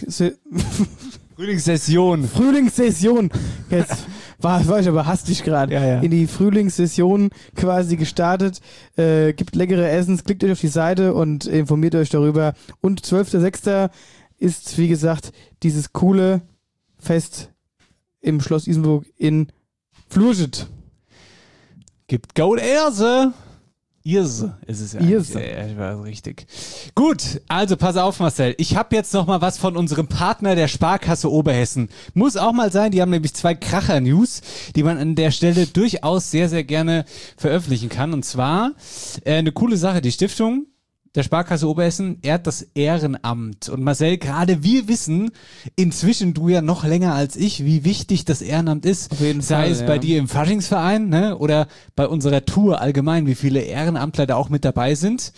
Frühlingssession. Jetzt war ich aber hastig gerade. Ja. In die Frühlingssession quasi gestartet. Gibt leckere Essens, klickt euch auf die Seite und informiert euch darüber. Und 12.06. ist, wie gesagt, dieses coole Fest im Schloss Isenburg in Flurschit. Gibt Gold Erse. Irse ist es ja. Irse. Ja, war richtig. Gut, also pass auf, Marcel. Ich habe jetzt noch mal was von unserem Partner der Sparkasse Oberhessen. Muss auch mal sein, die haben nämlich 2 Kracher-News, die man an der Stelle durchaus sehr, sehr gerne veröffentlichen kann. Und zwar eine coole Sache, die Stiftung der Sparkasse Oberhessen ehrt das Ehrenamt. Und Marcel, gerade wir wissen inzwischen, du ja noch länger als ich, wie wichtig das Ehrenamt ist. Auf jeden Fall, sei es bei dir im Faschingsverein, ne, oder bei unserer Tour allgemein, wie viele Ehrenamtler da auch mit dabei sind.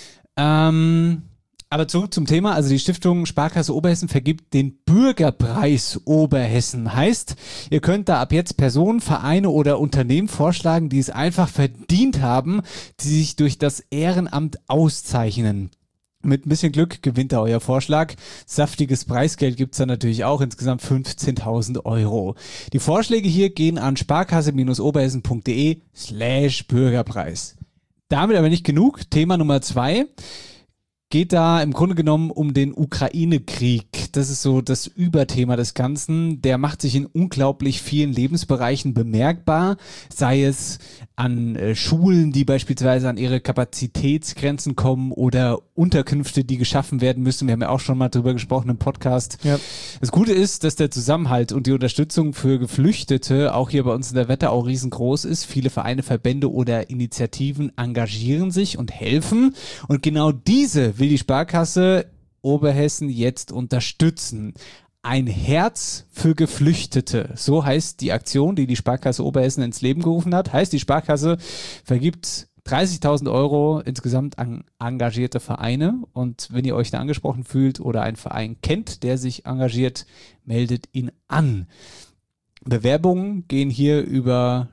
Aber zurück zum Thema, also die Stiftung Sparkasse Oberhessen vergibt den Bürgerpreis Oberhessen. Heißt, ihr könnt da ab jetzt Personen, Vereine oder Unternehmen vorschlagen, die es einfach verdient haben, die sich durch das Ehrenamt auszeichnen. Mit ein bisschen Glück gewinnt da euer Vorschlag. Saftiges Preisgeld gibt's dann natürlich auch, insgesamt 15.000 €. Die Vorschläge hier gehen an sparkasse-oberhessen.de/Bürgerpreis. Damit aber nicht genug. Thema Nummer 2. Geht da im Grunde genommen um den Ukraine-Krieg. Das ist so das Überthema des Ganzen. Der macht sich in unglaublich vielen Lebensbereichen bemerkbar. Sei es an Schulen, die beispielsweise an ihre Kapazitätsgrenzen kommen oder Unterkünfte, die geschaffen werden müssen. Wir haben ja auch schon mal drüber gesprochen im Podcast. Ja. Das Gute ist, dass der Zusammenhalt und die Unterstützung für Geflüchtete auch hier bei uns in der Wetterau riesengroß ist. Viele Vereine, Verbände oder Initiativen engagieren sich und helfen. Und genau diese will die Sparkasse Oberhessen jetzt unterstützen. Ein Herz für Geflüchtete. So heißt die Aktion, die die Sparkasse Oberhessen ins Leben gerufen hat. Heißt, die Sparkasse vergibt 30.000 € insgesamt an engagierte Vereine. Und wenn ihr euch da angesprochen fühlt oder einen Verein kennt, der sich engagiert, meldet ihn an. Bewerbungen gehen hier über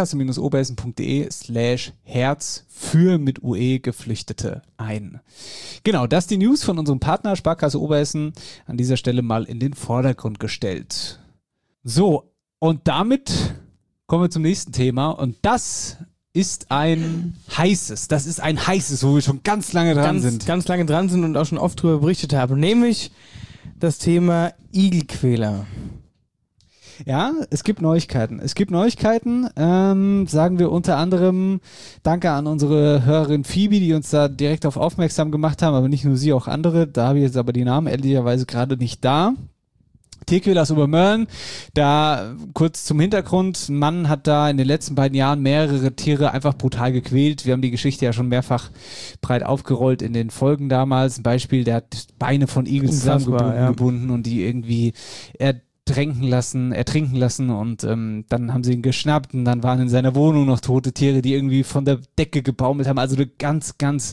sparkasse-oberhessen.de/Herz für mit UE Geflüchtete ein. Genau, das ist die News von unserem Partner Sparkasse Oberhessen, an dieser Stelle mal in den Vordergrund gestellt. So, und damit kommen wir zum nächsten Thema und das ist ein heißes, wo wir schon ganz lange dran sind. Ganz lange dran sind und auch schon oft darüber berichtet haben, nämlich das Thema Igelquäler. Ja, es gibt Neuigkeiten. Sagen wir unter anderem Danke an unsere Hörerin Phoebe, die uns da direkt auf aufmerksam gemacht haben, aber nicht nur sie, auch andere. Da habe ich jetzt aber die Namen ehrlicherweise gerade nicht da. Tierquäler aus Obermörlen, da kurz zum Hintergrund, ein Mann hat da in den letzten beiden Jahren mehrere Tiere einfach brutal gequält. Wir haben die Geschichte ja schon mehrfach breit aufgerollt in den Folgen damals. Ein Beispiel, der hat Beine von Igel zusammengebunden und die irgendwie ertrinken lassen und dann haben sie ihn geschnappt und dann waren in seiner Wohnung noch tote Tiere, die irgendwie von der Decke gebaumelt haben. Also eine ganz, ganz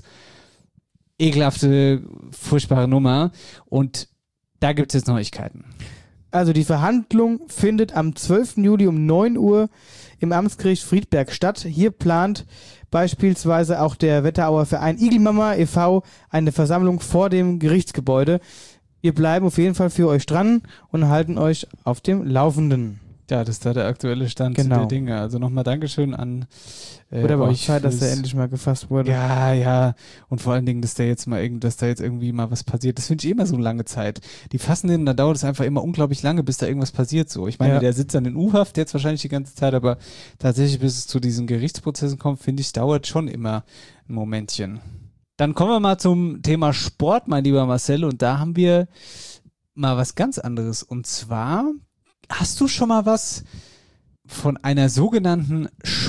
ekelhafte, furchtbare Nummer und da gibt es jetzt Neuigkeiten. Also die Verhandlung findet am 12. Juli um 9 Uhr im Amtsgericht Friedberg statt. Hier plant beispielsweise auch der Wetterauer Verein Igelmama e.V. eine Versammlung vor dem Gerichtsgebäude. Wir bleiben auf jeden Fall für euch dran und halten euch auf dem Laufenden. Ja, das ist da der aktuelle Stand der Dinge. Also nochmal Dankeschön an Oder aber auch euch. Zeit, dass der endlich mal gefasst wurde. Ja. Und vor allen Dingen, dass da jetzt irgendwie mal was passiert. Das finde ich immer so eine lange Zeit. Die fassen den, da dauert es einfach immer unglaublich lange, bis da irgendwas passiert so. Ich meine, der sitzt dann in U-Haft jetzt wahrscheinlich die ganze Zeit, aber tatsächlich, bis es zu diesen Gerichtsprozessen kommt, finde ich, dauert schon immer ein Momentchen. Dann kommen wir mal zum Thema Sport, mein lieber Marcel. Und da haben wir mal was ganz anderes. Und zwar... Hast du schon mal was von einer sogenannten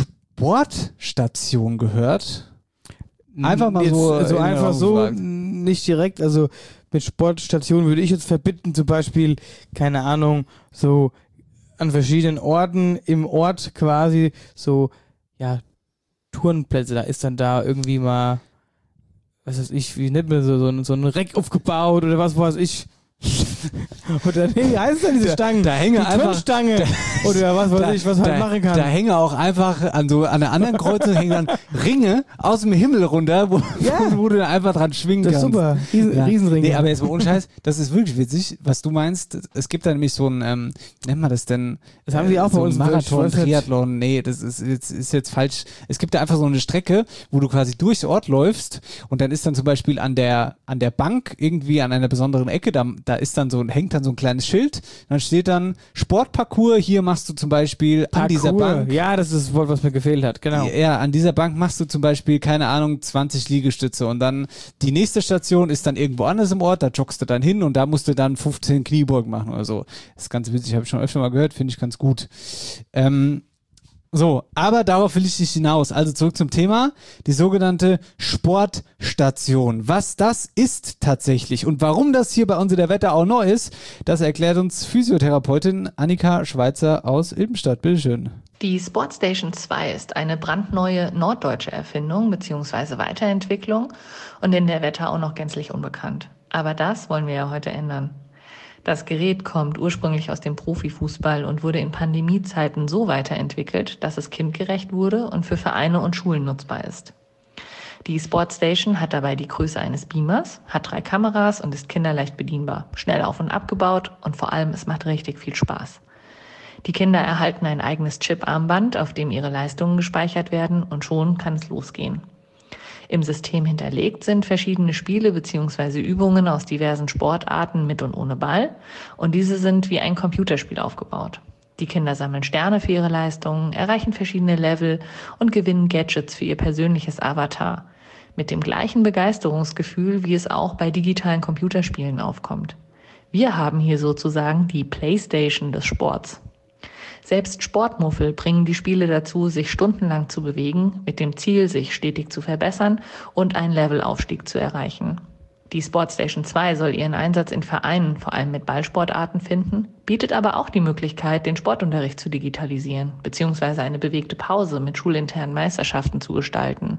Sportstation gehört? Einfach mal so. Nicht direkt. Also mit Sportstation würde ich jetzt verbinden, zum Beispiel, keine Ahnung, so an verschiedenen Orten im Ort quasi so, ja, Turnplätze. Da ist dann da irgendwie mal, was weiß ich, wie nennt man so ein Reck aufgebaut oder was weiß ich. Oder wie heißt denn diese Stangen? Da hänge einfach Turnstange oder was weiß ich, was man machen kann. Da hänge auch einfach an der anderen Kreuzung hängen dann Ringe aus dem Himmel runter, wo du dann einfach dran schwingen kannst. Das ist super, Riesenringe. Nee, aber jetzt mal ohne Scheiß, das ist wirklich witzig, was du meinst. Es gibt da nämlich so ein, nennt man das denn? Das haben wir auch bei uns. Marathon, Triathlon, nee, das ist jetzt falsch. Es gibt da einfach so eine Strecke, wo du quasi durchs Ort läufst und dann ist dann zum Beispiel an der Bank irgendwie an einer besonderen Ecke, da ist dann hängt dann so ein kleines Schild, dann steht dann Sportparcours, hier machst du zum Beispiel an dieser Bank. Ja, das ist das Wort, was mir gefehlt hat, genau. Ja, an dieser Bank machst du zum Beispiel, keine Ahnung, 20 Liegestütze und dann die nächste Station ist dann irgendwo anders im Ort, da joggst du dann hin und da musst du dann 15 Kniebeugen machen oder so. Das ist ganz witzig, habe ich schon öfter mal gehört, finde ich ganz gut. So, aber darauf will ich nicht hinaus. Also zurück zum Thema, die sogenannte Sportstation. Was das ist tatsächlich und warum das hier bei uns in der Wetterau neu ist, das erklärt uns Physiotherapeutin Annika Schweizer aus Ilbenstadt. Bitteschön. Die Sportstation 2 ist eine brandneue norddeutsche Erfindung bzw. Weiterentwicklung und in der Wetterau noch gänzlich unbekannt. Aber das wollen wir ja heute ändern. Das Gerät kommt ursprünglich aus dem Profifußball und wurde in Pandemiezeiten so weiterentwickelt, dass es kindgerecht wurde und für Vereine und Schulen nutzbar ist. Die Sportstation hat dabei die Größe eines Beamers, hat 3 Kameras und ist kinderleicht bedienbar, schnell auf- und abgebaut und vor allem, es macht richtig viel Spaß. Die Kinder erhalten ein eigenes Chip-Armband, auf dem ihre Leistungen gespeichert werden und schon kann es losgehen. Im System hinterlegt sind verschiedene Spiele bzw. Übungen aus diversen Sportarten mit und ohne Ball und diese sind wie ein Computerspiel aufgebaut. Die Kinder sammeln Sterne für ihre Leistungen, erreichen verschiedene Level und gewinnen Gadgets für ihr persönliches Avatar. Mit dem gleichen Begeisterungsgefühl, wie es auch bei digitalen Computerspielen aufkommt. Wir haben hier sozusagen die Playstation des Sports. Selbst Sportmuffel bringen die Spiele dazu, sich stundenlang zu bewegen, mit dem Ziel, sich stetig zu verbessern und einen Levelaufstieg zu erreichen. Die Sportstation 2 soll ihren Einsatz in Vereinen, vor allem mit Ballsportarten, finden, bietet aber auch die Möglichkeit, den Sportunterricht zu digitalisieren, bzw. eine bewegte Pause mit schulinternen Meisterschaften zu gestalten.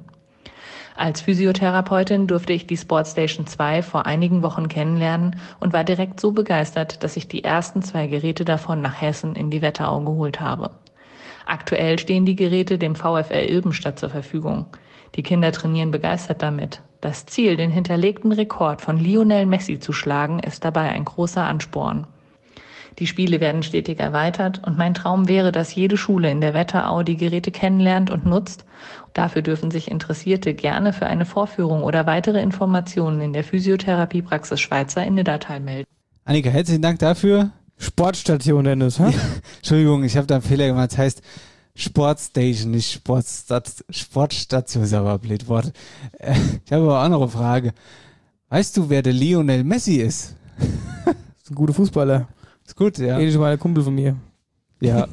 Als Physiotherapeutin durfte ich die Sportstation 2 vor einigen Wochen kennenlernen und war direkt so begeistert, dass ich die ersten 2 Geräte davon nach Hessen in die Wetterau geholt habe. Aktuell stehen die Geräte dem VfL Ilbenstadt zur Verfügung. Die Kinder trainieren begeistert damit. Das Ziel, den hinterlegten Rekord von Lionel Messi zu schlagen, ist dabei ein großer Ansporn. Die Spiele werden stetig erweitert und mein Traum wäre, dass jede Schule in der Wetterau die Geräte kennenlernt und nutzt. Dafür dürfen sich Interessierte gerne für eine Vorführung oder weitere Informationen in der Physiotherapiepraxis Schweizer in Niddatal melden. Annika, herzlichen Dank dafür. Sportstation, Dennis, hä? Entschuldigung, ich habe da einen Fehler gemacht. Das heißt Sportstation, nicht Sportstation, ist aber ein blöd Wort. Ich habe aber auch noch eine Frage. Weißt du, wer der Lionel Messi ist? Das ist ein guter Fußballer. Ist gut, ja. Ähnlich mal der Kumpel von mir. Ja.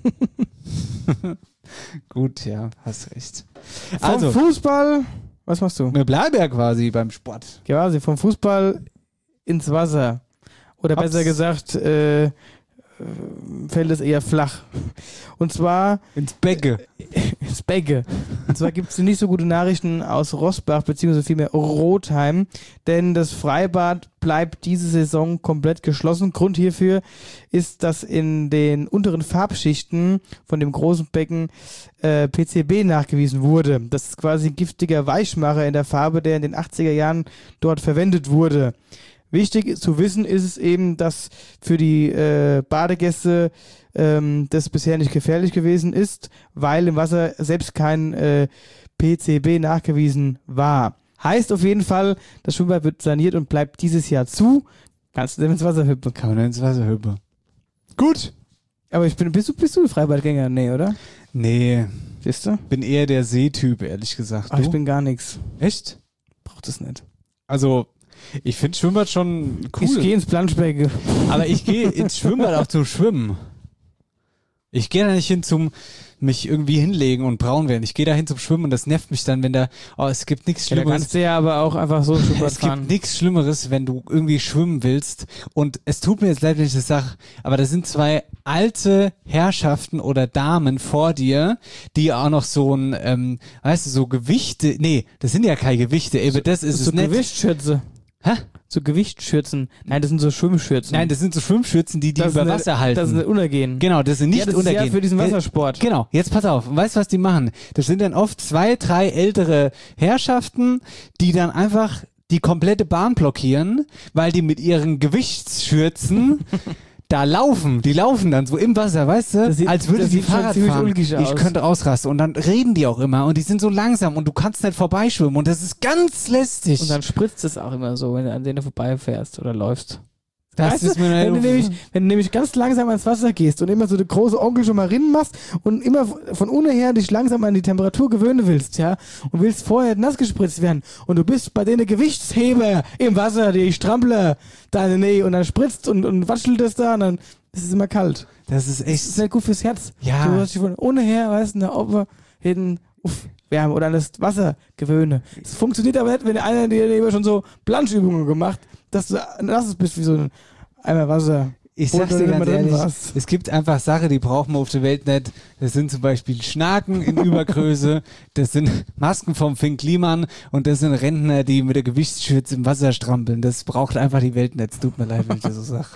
Gut, ja, hast recht. Also, vom Fußball, was machst du? Wir bleiben ja quasi beim Sport. Quasi vom Fußball ins Wasser. Oder besser gesagt, fällt es eher flach. Und zwar ins Becke. Ins Becke. Und zwar gibt es nicht so gute Nachrichten aus Rossbach, beziehungsweise vielmehr Rotheim, denn das Freibad bleibt diese Saison komplett geschlossen. Grund hierfür ist, dass in den unteren Farbschichten von dem großen Becken PCB nachgewiesen wurde. Das ist quasi ein giftiger Weichmacher in der Farbe, der in den 80er Jahren dort verwendet wurde. Wichtig zu wissen ist es eben, dass für die Badegäste das bisher nicht gefährlich gewesen ist, weil im Wasser selbst kein PCB nachgewiesen war. Heißt auf jeden Fall, das Schwimmbad wird saniert und bleibt dieses Jahr zu. Kannst du denn ins Wasser hüpfen? Kann man ins Wasser hüpfen. Gut. Aber bist du ein Freibadgänger? Nee, oder? Nee. Siehst du? Bin eher der Seetyp, ehrlich gesagt. Ach, ich bin gar nichts. Echt? Braucht es nicht. Also, ich finde Schwimmbad schon cool. Ich gehe ins Planschbecken. Aber ich gehe ins Schwimmbad auch zum Schwimmen. Ich gehe da nicht hin zum mich irgendwie hinlegen und braun werden. Ich gehe da hin zum Schwimmen und das nervt mich dann, wenn es gibt nichts Schlimmeres. Da kannst du ja aber auch einfach so Schwimmbad fahren. Es gibt nichts Schlimmeres, wenn du irgendwie schwimmen willst und es tut mir jetzt leid, wenn ich das sage, aber da sind zwei alte Herrschaften oder Damen vor dir, die auch noch so ein, weißt du, so Gewichte, nee, das sind ja keine Gewichte, eben das ist so es nicht. Gewichtsschürze. Hä? So Gewichtsschürzen. Nein, das sind so Schwimmschürzen. Nein, das sind so Schwimmschürzen, die über Wasser halten. Das ist nicht untergehen. Genau, das sind nicht das untergehen. Ist ja für diesen Wassersport. Genau, jetzt pass auf. Und weißt du, was die machen? Das sind dann oft 2, 3 ältere Herrschaften, die dann einfach die komplette Bahn blockieren, weil die mit ihren Gewichtsschürzen da laufen. Die laufen dann so im Wasser, weißt du? Als würde die Fahrrad fahren. Ich könnte ausrasten. Und dann reden die auch immer und die sind so langsam und du kannst nicht vorbeischwimmen und das ist ganz lästig. Und dann spritzt es auch immer so, wenn du an denen vorbeifährst oder läufst. Das ist mir wenn du nämlich ganz langsam ans Wasser gehst und immer so der große Onkel schon mal rinnen machst und immer von unten her dich langsam an die Temperatur gewöhnen willst, ja, und willst vorher nass gespritzt werden und du bist bei denen Gewichtsheber im Wasser, die Strampler da in der Nähe und dann spritzt und watschelt das da und dann ist es immer kalt. Das ist echt. Das ist nicht gut fürs Herz. Ja. Du hast dich von unten her, weißt du, nach oben, hinten, wärme oder an das Wasser gewöhne. Es funktioniert aber nicht, wenn einer dir schon so Planschübungen gemacht, dass du nass bist wie so ein Eimer Wasser. Ich sag's dir ganz ehrlich, es gibt einfach Sachen, die brauchen wir auf der Welt nicht. Das sind zum Beispiel Schnaken in Übergröße, das sind Masken vom Finn Kliman und das sind Rentner, die mit der Gewichtsschürze im Wasser strampeln. Das braucht einfach die Welt nicht. Es tut mir leid, wenn ich das so sage.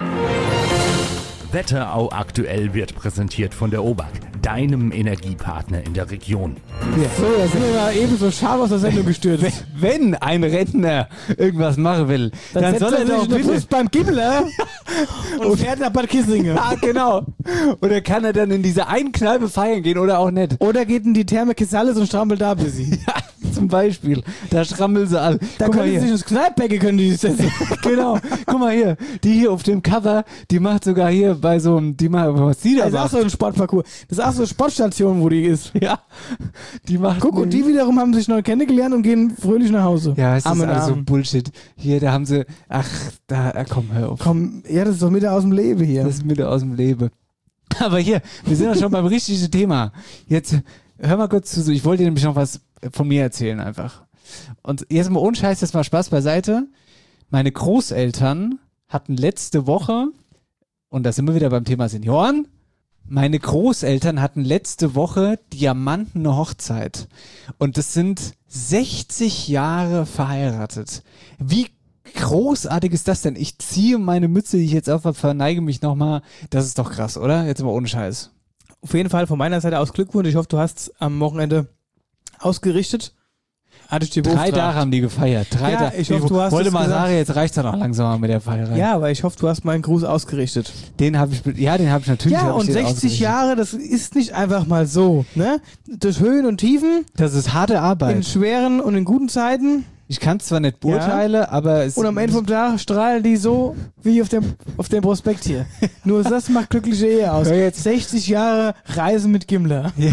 Wetterau aktuell wird präsentiert von der OBAK, deinem Energiepartner in der Region. Ja. So, da sind wir mal eben so scharf aus der Sendung gestürzt. Wenn ein Rentner irgendwas machen will, dann soll er doch bitte beim Gibbler und fährt nach Bad Kissingen. Ja, genau. Oder kann er dann in diese einen Kneipe feiern gehen oder auch nicht? Oder geht in die Therme Kisales und strampelt da bis sie. Ja, zum Beispiel. Da strampeln sie alle. Da können sie sich ins Kneippecke können die setzen. Genau. Guck mal hier. Die hier auf dem Cover, die macht sogar hier bei so einem, die macht, was die da macht. Das ist auch so ein Sportparcours. Das ist auch so eine Sportstation, wo die ist. Ja. Die macht. Guck, und die wiederum haben sich neu kennengelernt und gehen fröhlich nach Hause. Ja, es ist alles so Bullshit. Hier, da haben sie, komm, hör auf. Komm, ja, das ist doch Mitte aus dem Leben hier. Das ist Mitte aus dem Leben. Aber hier, wir sind ja schon beim richtigen Thema. Jetzt, hör mal kurz zu, ich wollte dir nämlich noch was von mir erzählen einfach. Und jetzt mal ohne Scheiß, das mal Spaß beiseite. Meine Großeltern hatten letzte Woche, und da sind wir wieder beim Thema Senioren, meine Großeltern hatten letzte Woche diamantene Hochzeit. Und das sind 60 Jahre verheiratet. Wie großartig ist das denn? Ich ziehe meine Mütze, die ich jetzt auf habe, verneige mich nochmal. Das ist doch krass, oder? Jetzt mal ohne Scheiß. Auf jeden Fall von meiner Seite aus Glückwunsch. Ich hoffe, du hast am Wochenende ausgerichtet. Hatte ich dir 3 Tage haben die gefeiert. 3 ja, Tage. Ich hoffe, du hast wollte mal sagen, jetzt reicht's dann auch langsam mal mit der Feierei. Ja, aber ich hoffe, du hast meinen Gruß ausgerichtet. Den habe ich natürlich. Ja, und 60 Jahre, das ist nicht einfach mal so, ne? Durch Höhen und Tiefen. Das ist harte Arbeit. In schweren und in guten Zeiten. Ich kann es zwar nicht beurteilen, aber es... Und am Ende vom Tag strahlen die so wie auf dem Prospekt hier. Nur das macht glückliche Ehe aus. 60 Jahre Reise mit Gimler. Ja.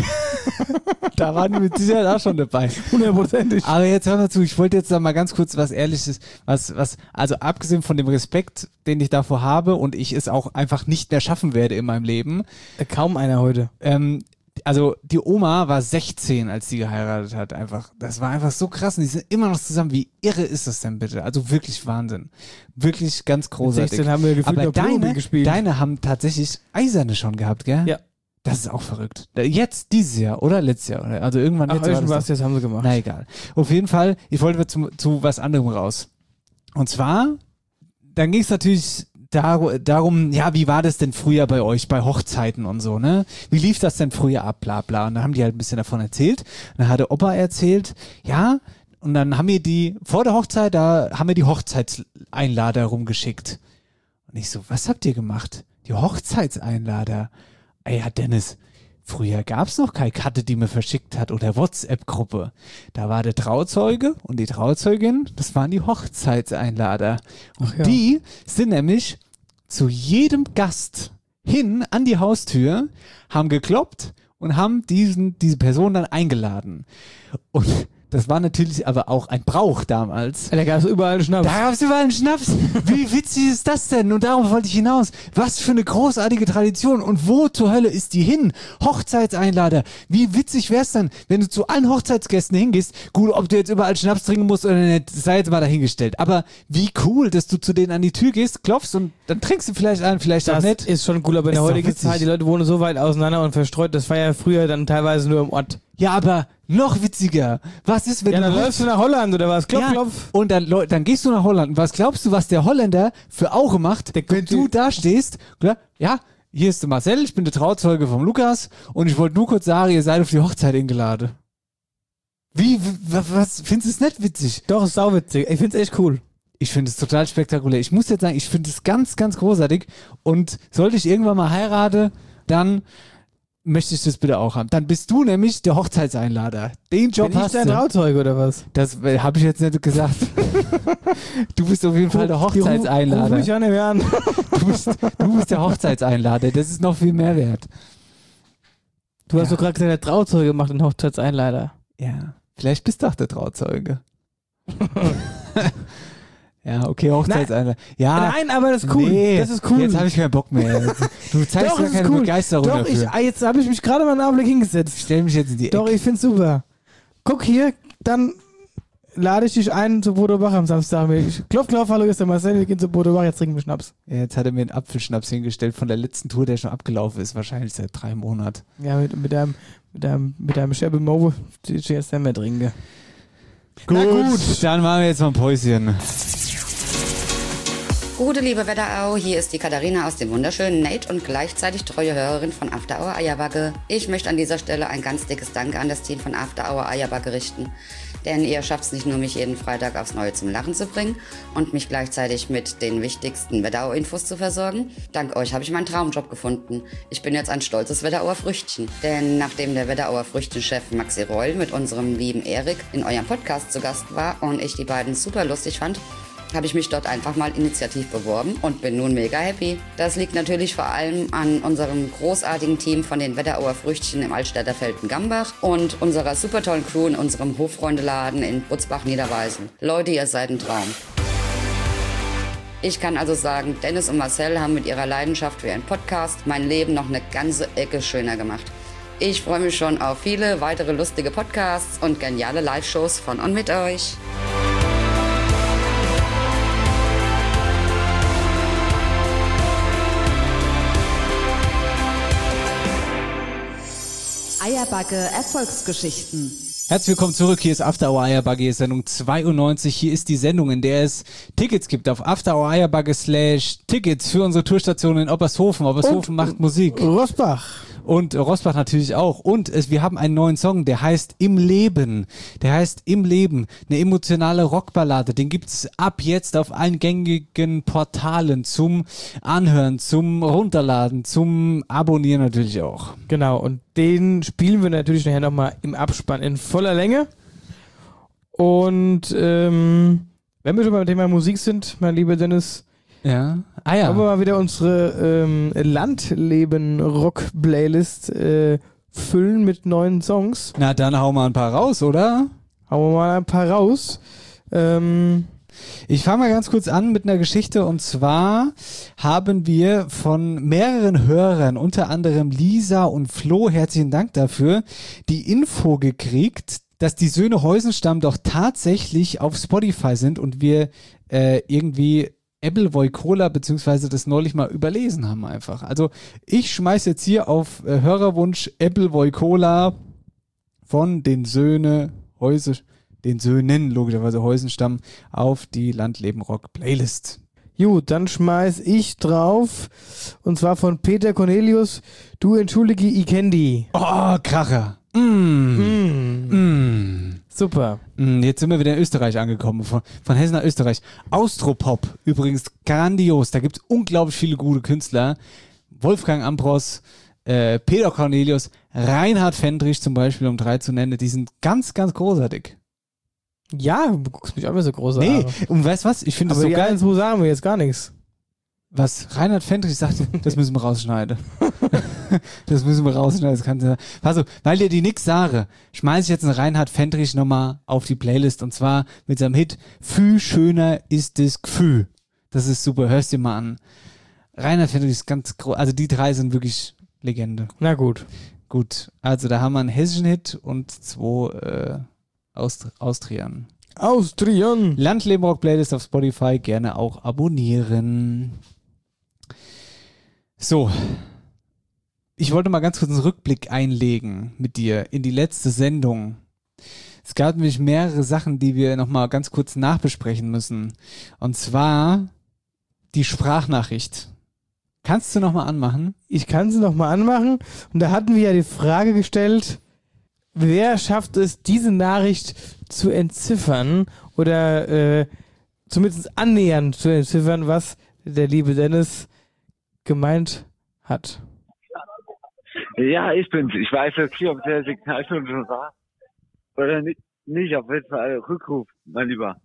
Da waren die mit Sicherheit auch schon dabei. 100%. Aber jetzt hör mal zu, ich wollte jetzt da mal ganz kurz was Ehrliches, also abgesehen von dem Respekt, den ich davor habe und ich es auch einfach nicht mehr schaffen werde in meinem Leben. Kaum einer heute. Also die Oma war 16, als sie geheiratet hat. Das war einfach so krass. Und die sind immer noch zusammen. Wie irre ist das denn bitte? Also wirklich Wahnsinn. Wirklich ganz großartig. Mit 16 haben wir gefühlt aber noch Playmobil gespielt. Deine haben tatsächlich Eiserne schon gehabt, gell? Ja. Das ist auch verrückt. Jetzt, dieses Jahr oder letztes Jahr? Also irgendwann Ach, letztes Jahr. irgendwas jetzt haben sie gemacht. Na egal. Auf jeden Fall, ich wollte zu was anderem raus. Und zwar, dann ging es natürlich darum, ja, wie war das denn früher bei euch, bei Hochzeiten und so, ne? Wie lief das denn früher ab, bla bla. Und dann haben die halt ein bisschen davon erzählt. Und dann hatte Opa erzählt, ja, und dann haben wir vor der Hochzeit, da haben wir die Hochzeitseinlader rumgeschickt. Und ich so, was habt ihr gemacht? Die Hochzeitseinlader? Ey, ja, Dennis, früher gab's noch keine Karte, die mir verschickt hat oder WhatsApp-Gruppe. Da war der Trauzeuge und die Trauzeugin, das waren die Hochzeitseinlader. Und die sind nämlich zu jedem Gast hin an die Haustür, haben geklopft und haben diese Person dann eingeladen. Und das war natürlich aber auch ein Brauch damals. Da gab es überall einen Schnaps. Da gab es überall einen Schnaps. Wie witzig ist das denn? Und darauf wollte ich hinaus. Was für eine großartige Tradition. Und wo zur Hölle ist die hin? Hochzeitseinlader. Wie witzig wär's dann, wenn du zu allen Hochzeitsgästen hingehst? Gut, ob du jetzt überall Schnaps trinken musst oder nicht, sei jetzt mal dahingestellt. Aber wie cool, dass du zu denen an die Tür gehst, klopfst und dann trinkst du vielleicht einen, vielleicht auch nicht. Das ist schon cool, aber in der heutigen Zeit, die Leute wohnen so weit auseinander und verstreut. Das war ja früher dann teilweise nur im Ort. Ja, aber noch witziger. Was ist, wenn dann läufst du nach Holland oder was? Klopf, klopf. Und dann gehst du nach Holland. Und was glaubst du, was der Holländer für Auge macht, wenn du da stehst? Ja, hier ist der Marcel, ich bin der Trauzeuge vom Lukas und ich wollte nur kurz sagen, ihr seid auf die Hochzeit eingeladen. Was? Findest du es nicht witzig? Doch, ist sauwitzig. Ich find's echt cool. Ich finde es total spektakulär. Ich muss jetzt sagen, ich finde es ganz, ganz großartig. Und sollte ich irgendwann mal heiraten, dann möchte ich das bitte auch haben. Dann bist du nämlich der Hochzeitseinlader. Den Job Bin hast du. Bin ich der Trauzeuge oder was? Das habe ich jetzt nicht gesagt. Du bist auf jeden Fall der Hochzeitseinlader. Ruf mich an, Du bist der Hochzeitseinlader. Das ist noch viel mehr wert. Du hast doch gerade gesagt, der Trauzeuge macht den Hochzeitseinlader. Ja, vielleicht bist du auch der Trauzeuge. Ja, okay, Hochzeitseinlader. Nein, aber das ist cool. Nee, das ist cool. Jetzt habe ich keinen Bock mehr. Du zeigst doch, gar keine Begeisterung dafür. Jetzt habe ich mich gerade mal einen Augenblick hingesetzt. Ich stell mich jetzt in die Ecke. Doch, ich find's super. Guck hier, dann lade ich dich ein zu Bodo Bach am Samstag. Klopf, hallo, ist der Marcel, wir gehen zu Bodo Bach, jetzt trinken wir Schnaps. Ja, jetzt hat er mir einen Apfelschnaps hingestellt von der letzten Tour, der schon abgelaufen ist, wahrscheinlich seit 3 Monaten. Ja, mit deinem Shabby Moe, die ich jetzt nicht mehr trinke. Gut, dann machen wir jetzt mal ein Päuschen. Gute liebe Wetterau, hier ist die Katharina aus dem wunderschönen Nate und gleichzeitig treue Hörerin von After Hour Eierbacke. Ich möchte an dieser Stelle ein ganz dickes Danke an das Team von After Hour Eierbacke richten. Denn ihr schafft es nicht nur, mich jeden Freitag aufs Neue zum Lachen zu bringen und mich gleichzeitig mit den wichtigsten Wetterau-Infos zu versorgen. Dank euch habe ich meinen Traumjob gefunden. Ich bin jetzt ein stolzes Wetterauer Früchtchen. Denn nachdem der Wetterauer Früchtchenchef Maxi Reul mit unserem lieben Erik in eurem Podcast zu Gast war und ich die beiden super lustig fand, habe ich mich dort einfach mal initiativ beworben und bin nun mega happy. Das liegt natürlich vor allem an unserem großartigen Team von den Wetterauer Früchtchen im Altstädter Felden-Gambach und unserer super tollen Crew in unserem Hofreundeladen in Butzbach-Niederweisen. Leute, ihr seid ein Traum. Ich kann also sagen, Dennis und Marcel haben mit ihrer Leidenschaft für ihren Podcast mein Leben noch eine ganze Ecke schöner gemacht. Ich freue mich schon auf viele weitere lustige Podcasts und geniale Live-Shows von und mit euch. Eierbacke Erfolgsgeschichten. Herzlich willkommen zurück, hier ist After Hour Eierbacke, Sendung 92. Hier ist die Sendung, in der es Tickets gibt auf afterhoureierbacke/Tickets für unsere Tourstation in Oppershofen. Oppershofen macht Musik. Rosbach. Und Rosbach natürlich auch. Und wir haben einen neuen Song, der heißt Im Leben. Der heißt Im Leben. Eine emotionale Rockballade. Den gibt's ab jetzt auf allen gängigen Portalen zum Anhören, zum Runterladen, zum Abonnieren natürlich auch. Genau, und den spielen wir natürlich nachher nochmal im Abspann in voller Länge. Und wenn wir schon beim Thema Musik sind, mein lieber Dennis, ja. Wollen wir mal wieder unsere Landleben-Rock-Playlist füllen mit neuen Songs. Na, dann hauen wir ein paar raus, oder? Hauen wir mal ein paar raus. Ich fange mal ganz kurz an mit einer Geschichte, und zwar haben wir von mehreren Hörern, unter anderem Lisa und Flo, herzlichen Dank dafür, die Info gekriegt, dass die Söhne Heusenstamm doch tatsächlich auf Spotify sind und wir irgendwie Appleboy Cola beziehungsweise das neulich mal überlesen haben einfach. Also ich schmeiß jetzt hier auf Hörerwunsch Appleboy Cola von den Söhnen logischerweise Heusenstamm auf die Landleben Rock Playlist. Gut, dann schmeiß ich drauf, und zwar von Peter Cornelius, Du entschuldige, ich kenn die. Oh, Kracher. Super. Jetzt sind wir wieder in Österreich angekommen, von Hessen nach Österreich. Austropop, übrigens grandios, da gibt es unglaublich viele gute Künstler. Wolfgang Ambros, Peter Cornelius, Reinhard Fendrich zum Beispiel, um 3 zu nennen, die sind ganz, ganz großartig. Ja, du guckst mich auch immer so groß an. Nee, und weißt was, ich finde es so geil. Aber so sagen wir jetzt gar nichts. Was Reinhard Fendrich sagte, das müssen wir rausschneiden. Das müssen wir rausschneiden. Das kann, also, weil dir die nix sage, schmeiße ich jetzt einen Reinhard Fendrich nochmal auf die Playlist, und zwar mit seinem Hit Viel schöner ist das Gefühl. Das ist super, hörst dir mal an. Reinhard Fendrich ist ganz groß, also die 3 sind wirklich Legende. Na gut. Gut, also da haben wir einen hessischen Hit und 2 Austrian. Landleben Rock Playlist auf Spotify, gerne auch abonnieren. So, ich wollte mal ganz kurz einen Rückblick einlegen mit dir in die letzte Sendung. Es gab nämlich mehrere Sachen, die wir nochmal ganz kurz nachbesprechen müssen. Und zwar die Sprachnachricht. Kannst du nochmal anmachen? Ich kann sie nochmal anmachen. Und da hatten wir ja die Frage gestellt, wer schafft es, diese Nachricht zu entziffern oder zumindest annähernd zu entziffern, was der liebe Dennis gemeint hat. Ja, ich bin's. Ich weiß jetzt nicht, ob der Signalton schon war oder nicht. Auf jeden Fall Rückruf, mein Lieber.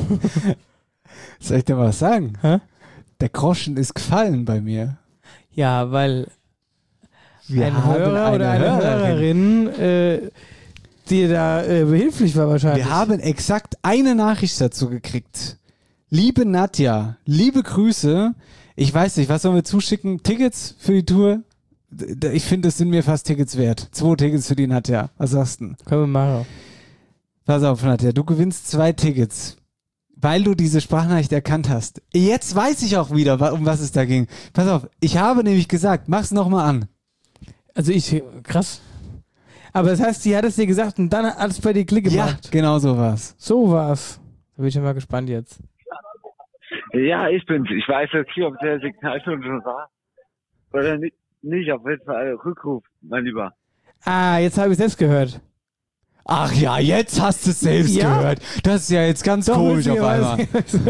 Soll ich dir was sagen? Hä? Der Groschen ist gefallen bei mir. Ja, weil wir ein Hörer oder eine Hörerin die da behilflich war wahrscheinlich. Wir haben exakt eine Nachricht dazu gekriegt. Liebe Nadja, liebe Grüße. Ich weiß nicht, was sollen wir zuschicken? Tickets für die Tour? Ich finde, das sind mir fast Tickets wert. 2 Tickets für die Nadja. Was sagst du? Können wir machen. Pass auf, Nadja, du gewinnst 2 Tickets, weil du diese Sprachnachricht erkannt hast. Jetzt weiß ich auch wieder, um was es da ging. Pass auf, ich habe nämlich gesagt, mach's nochmal an. Also krass. Aber das heißt, sie hat es dir gesagt und dann hat es bei dir Klick gemacht. Ja, genau so war's. So war's. Da bin ich ja mal gespannt jetzt. Ja, ich bin's. Ich weiß jetzt nicht, ob der Signalton schon war oder nicht. Auf jeden Fall Rückruf, mein Lieber. Ah, jetzt habe ich es selbst gehört. Ach ja, jetzt hast du es selbst gehört. Das ist ja jetzt ganz komisch auf einmal.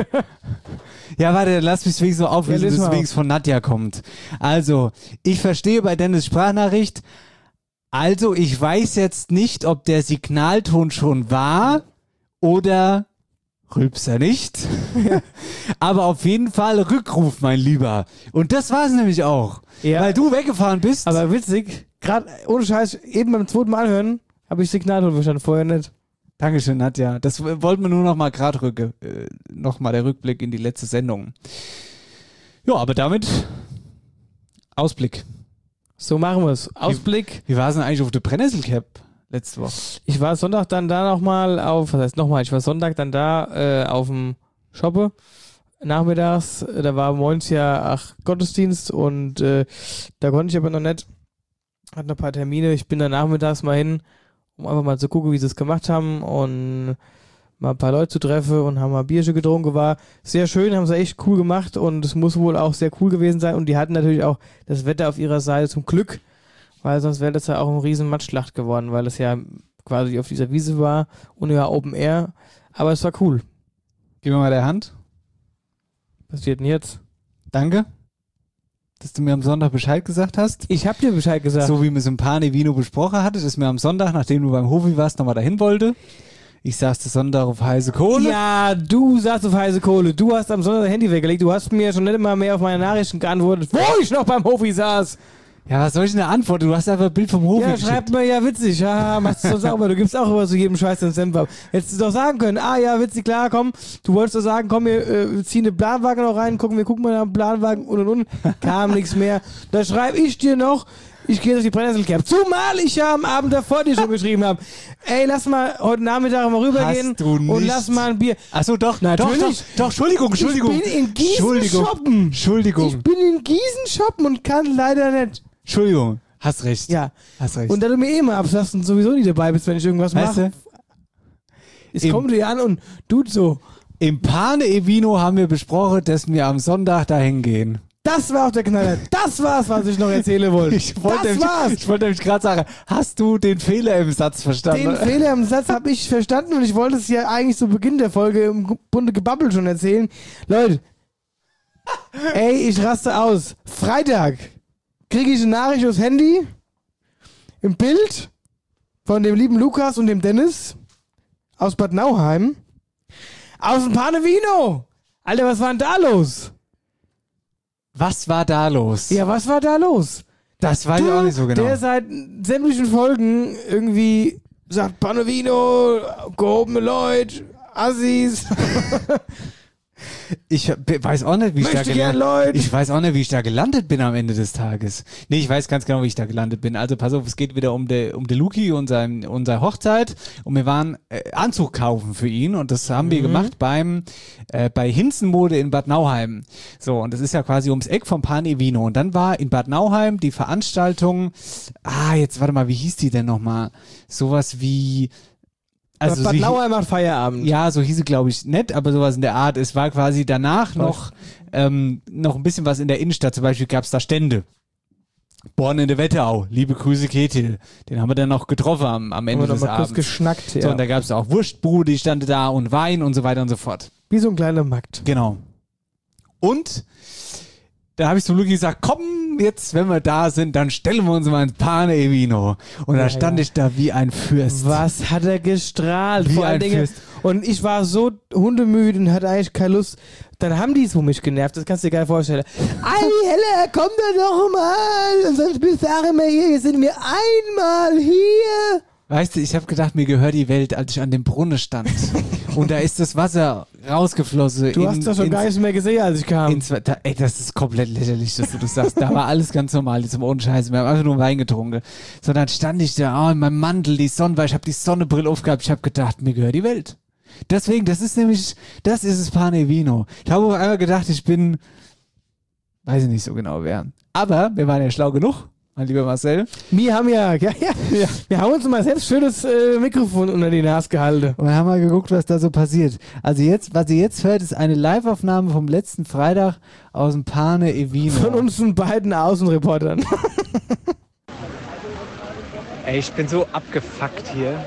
Ja, warte, lass mich wenigstens so auflösen, bis es wenigstens von Nadja kommt. Also, ich verstehe bei Dennis Sprachnachricht. Also, ich weiß jetzt nicht, ob der Signalton schon war oder Rülpser nicht. Aber auf jeden Fall Rückruf, mein Lieber. Und das war es nämlich auch. Ja. Weil du weggefahren bist. Aber witzig, gerade ohne Scheiß, eben beim 2. Mal anhören, habe ich Signalton verstanden, vorher nicht. Dankeschön, Nadja. Das wollten wir nur noch mal gerade nochmal der Rückblick in die letzte Sendung. Ja, aber damit Ausblick. So machen wir es. Ausblick. Wie war es denn eigentlich auf der Brennnesselcap letzte Woche? Ich war Sonntag dann da nochmal auf, was heißt nochmal, ich war Sonntag dann da auf dem Shoppe nachmittags, da war morgens ja Gottesdienst und da konnte ich aber noch nicht, hatte noch ein paar Termine, ich bin dann nachmittags mal hin, um einfach mal zu gucken, wie sie es gemacht haben und mal ein paar Leute zu treffen und haben mal Bierchen getrunken, war sehr schön, haben sie echt cool gemacht und es muss wohl auch sehr cool gewesen sein und die hatten natürlich auch das Wetter auf ihrer Seite zum Glück, weil sonst wäre das ja auch ein riesen Matschschlacht geworden, weil es ja quasi auf dieser Wiese war und ja Open Air, aber es war cool. Gib mir mal der Hand. Was passiert denn jetzt? Danke, dass du mir am Sonntag Bescheid gesagt hast. Ich hab dir Bescheid gesagt. So wie wir es im Pane Vino besprochen hatten, dass mir am Sonntag, nachdem du beim Hofi warst, nochmal dahin wollte. Ich saß das Sonntag auf heiße Kohle. Ja, du saßt auf heiße Kohle. Du hast am Sonntag dein Handy weggelegt. Du hast mir schon nicht mal mehr auf meine Nachrichten geantwortet, wo ich noch beim Hofi saß. Ja, was soll ich denn da antworten? Du hast einfach ein Bild vom Hofi geschickt. Schreibt mir, ja, witzig. Ja, machst du sonst auch mal. Du gibst auch immer so jedem Scheiß den Senf ab. Hättest du doch sagen können, ja, witzig, klar, komm. Du wolltest doch sagen, komm, wir ziehen den Planwagen noch rein, gucken mal nach dem Planwagen und. Kam nichts mehr. Da schreibe ich dir noch, ich gehe durch die Brennnesselkerb. Zumal ich ja am Abend davor dir schon geschrieben habe. Ey, lass mal heute Nachmittag mal rübergehen und lass mal ein Bier. Achso, doch. Natürlich. Doch, Entschuldigung. Ich bin in Gießen shoppen. Entschuldigung. Ich bin in Gießen shoppen und kann leider nicht. Entschuldigung. Hast recht. Ja. Hast recht. Und da du mir immer absagst und sowieso nie dabei bist, wenn ich irgendwas mache. Es kommt dir an und tut so. Im Pane Evino haben wir besprochen, dass wir am Sonntag dahin gehen. Das war auch der Knaller. Das war's, was ich noch erzählen wollte. Ich wollte nämlich gerade sagen, hast du den Fehler im Satz verstanden? Den Fehler im Satz habe ich verstanden und ich wollte es ja eigentlich zu Beginn der Folge im bunte Gebabbel schon erzählen. Leute, ey, ich raste aus. Freitag kriege ich eine Nachricht aufs Handy im Bild von dem lieben Lukas und dem Dennis aus Bad Nauheim aus dem Pane Vino. Alter, was war denn da los? Was war da los? Ja, was war da los? Das weiß ich auch nicht so genau. Der seit sämtlichen Folgen irgendwie sagt, Pane Vino, gehobene Leute, Assis. Ich weiß auch nicht, wie ich da gelandet bin am Ende des Tages. Nee, ich weiß ganz genau, wie ich da gelandet bin. Also pass auf, es geht wieder um den Luki und unsere Hochzeit und wir waren Anzug kaufen für ihn und das haben wir gemacht bei Hinzenmode in Bad Nauheim. So, und das ist ja quasi ums Eck vom Pane Evino und dann war in Bad Nauheim die Veranstaltung, jetzt warte mal, wie hieß die denn nochmal? Sowas wie... Also Bad Nauheim macht Feierabend. Ja, so hieß es, glaube ich, nicht, aber sowas in der Art. Es war quasi danach noch ein bisschen was in der Innenstadt. Zum Beispiel gab es da Stände. Born in der Wetterau. Liebe Grüße, Ketil. Den haben wir dann noch getroffen am Ende des Abends. Kurz geschnackt, ja. So, und da gab es auch Wurstbude, die stand da und Wein und so weiter und so fort. Wie so ein kleiner Markt. Genau. Und da habe ich zum Luki gesagt, komm, jetzt, wenn wir da sind, dann stellen wir uns mal ins Pane Evino. Und da stand ich da wie ein Fürst. Was hat er gestrahlt? Wie Vor allen ein Dingen. Fürst. Und ich war so hundemüde und hatte eigentlich keine Lust. Dann haben die es mich genervt, das kannst du dir geil vorstellen. Ei, Helle, komm da doch mal. Und sonst bist du auch immer hier. Jetzt sind wir einmal hier. Weißt du, ich habe gedacht, mir gehört die Welt, als ich an dem Brunnen stand. Und da ist das Wasser rausgeflossen. Du hast doch schon gar nichts mehr gesehen, als ich kam. Das ist komplett lächerlich, dass du das sagst. Da war alles ganz normal, jetzt ohne Scheiße. Wir haben einfach nur Wein getrunken. So, dann stand ich da, in meinem Mantel, die Sonne, weil ich habe die Sonnenbrille aufgehabt. Ich habe gedacht, mir gehört die Welt. Deswegen, das ist es Pane Vino. Ich habe auch einmal gedacht, ich bin, weiß ich nicht so genau wer. Aber wir waren ja schlau genug. Mein lieber Marcel. Wir haben wir haben uns mal selbst schönes Mikrofon unter die Nase gehalten. Und haben mal geguckt, was da so passiert. Also was ihr jetzt hört, ist eine Live-Aufnahme vom letzten Freitag aus dem Pane Evino. Von unseren beiden Außenreportern. Ey, ich bin so abgefuckt hier.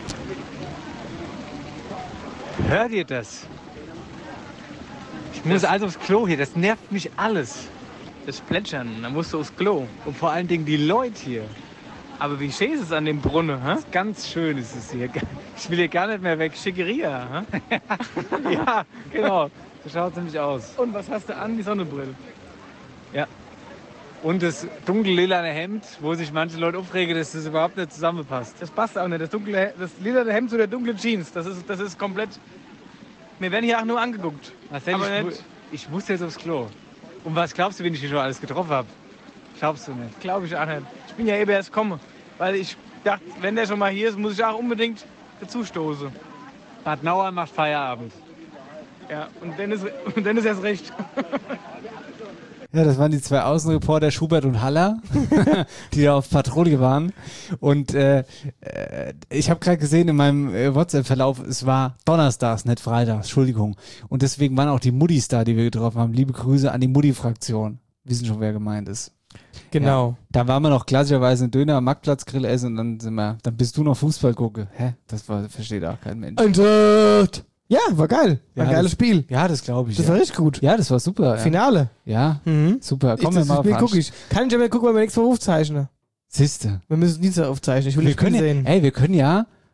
Hört ihr das? Ich muss also aufs Klo hier, das nervt mich alles. Das Plätschern, dann musst du aufs Klo. Und vor allen Dingen die Leute hier. Aber wie schön ist es an dem Brunnen, hä? Ganz schön ist es hier. Ich will hier gar nicht mehr weg. Schickeria, hä? Ja, genau. So schaut es nämlich aus. Und was hast du an? Die Sonnenbrille. Ja. Und das dunkellilane Hemd, wo sich manche Leute aufregen, dass das überhaupt nicht zusammenpasst. Das passt auch nicht. Das lilane Hemd zu der dunklen Jeans, das ist komplett... Wir werden hier auch nur angeguckt. Marcel, ich muss jetzt aufs Klo. Und was glaubst du, wen ich hier schon alles getroffen habe? Glaubst du nicht? Glaube ich auch nicht. Ich bin ja eben erst gekommen, weil ich dachte, wenn der schon mal hier ist, muss ich auch unbedingt dazu stoßen. Bad Nauheim macht Feierabend. Ja, und dann ist erst recht. Ja, das waren die zwei Außenreporter Schubert und Haller, die da auf Patrouille waren. Und ich habe gerade gesehen in meinem WhatsApp-Verlauf, es war donnerstags, nicht freitags, Entschuldigung. Und deswegen waren auch die Muttis da, die wir getroffen haben. Liebe Grüße an die Mutti-Fraktion. Wissen schon, wer gemeint ist. Genau. Ja, da waren wir noch klassischerweise einen Döner am Marktplatzgrill essen und dann bist du noch Fußball gucken. Hä? versteht auch kein Mensch. Ja, war geil. War ein geiles Spiel. Ja, das glaube ich. Das war richtig gut. Ja, das war super. Finale. Ja, super. Komm, wir mal gucke ich. Kann ich aber gucken, weil wir nächstes Mal aufzeichnen. Siehste. Wir müssen Dienstag aufzeichnen. Ich will nicht sehen. Wir können ja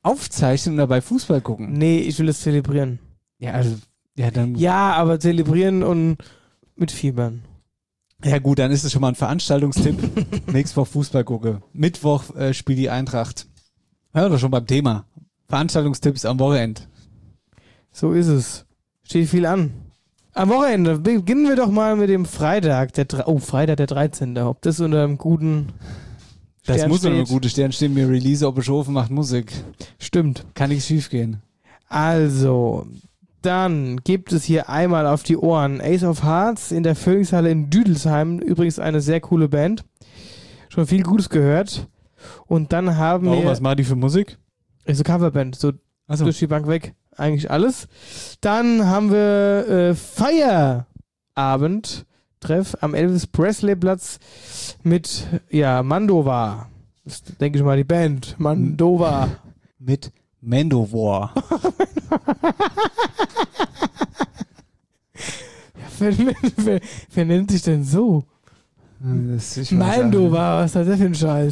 aufzeichnen und dabei Fußball gucken. Nee, ich will das zelebrieren. Ja, also, ja, dann. Ja, aber zelebrieren und mit Fiebern. Ja, gut, dann ist es schon mal ein Veranstaltungstipp. Nächste Woche Fußball gucke. Mittwoch spielt die Eintracht. Ja, doch schon beim Thema. Veranstaltungstipps am Wochenende. So ist es. Steht viel an. Am Wochenende beginnen wir doch mal mit dem Freitag. Freitag der 13. Ob das unter einem guten Das Stern muss unter einem steht. guten Stern stehen. Wir Release, ob Bischofen macht Musik. Stimmt. Kann nichts schief gehen. Also, dann gibt es hier einmal auf die Ohren Ace of Hearts in der Phoenixhalle in Düdelsheim. Übrigens eine sehr coole Band. Schon viel Gutes gehört. Und dann haben wir... Was machen die für Musik? Ist eine Coverband, so durch die Bank weg. Eigentlich alles. Dann haben wir Feierabend-Treff am Elvis Presley Platz mit, Mandova. Das ist, denke ich mal, die Band. Mandova. Mit Mandowar. Wer nennt sich denn so? Mandova, was ist das für ein Scheiß?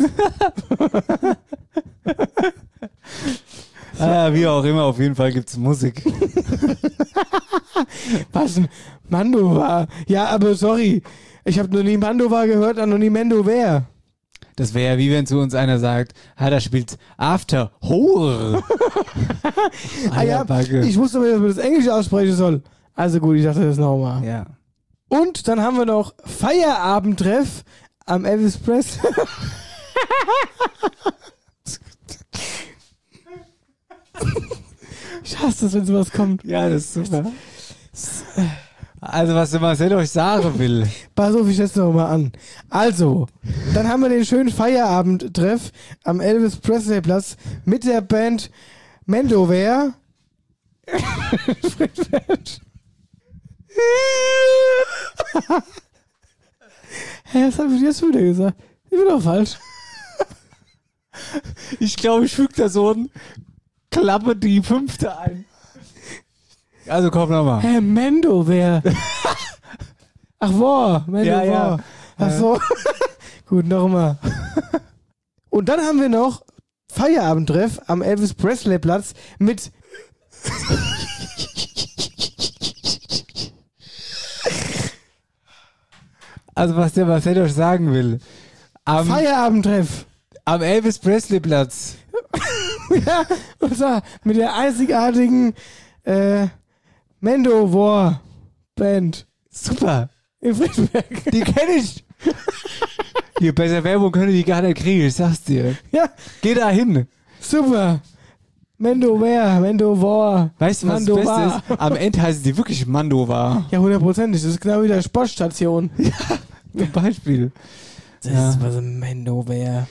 Wie auch immer, auf jeden Fall gibt's Musik. Was? Mandova? Ja, aber sorry. Ich habe noch nie Mandova gehört und noch nie Mandover. Das wäre ja wie wenn zu uns einer sagt, da spielt After Horror. Ich wusste aber, dass man das Englisch aussprechen soll. Also gut, ich dachte das nochmal. Ja. Und dann haben wir noch Feierabendtreff am Elvis Presley. Ich hasse das, wenn sowas kommt. Ja, das ist super. Also, was der Marcel euch sagen will. Pass auf, ich setze noch mal an. Also, dann haben wir den schönen Feierabendtreff am Elvis Presley Platz mit der Band Mandover. Was habe ich jetzt wieder gesagt? Ich bin doch falsch. Ich glaube, ich füge da so ein Klappe die 5. ein. Also komm nochmal. Mandover. Ach, Mandover. Ja. Ach so. Gut, nochmal. Und dann haben wir noch Feierabendtreff am Elvis Presley Platz mit Also was der Marcel euch sagen will. Feierabendtreff. Am Elvis Presley Platz. Ja, und zwar mit der einzigartigen Mandowar Band. Super. In Friedberg. Die kenne ich. Hier, besser Werbung können die gar nicht kriegen, ich sag's dir. Ja. Geh da hin. Super. Mandowar. Weißt du, was das Beste ist? Am Ende heißen die wirklich Mandowar. Ja, 100%. Das ist genau wie der Sportstation. Ja, zum Beispiel. Das ist was ein Mandowar.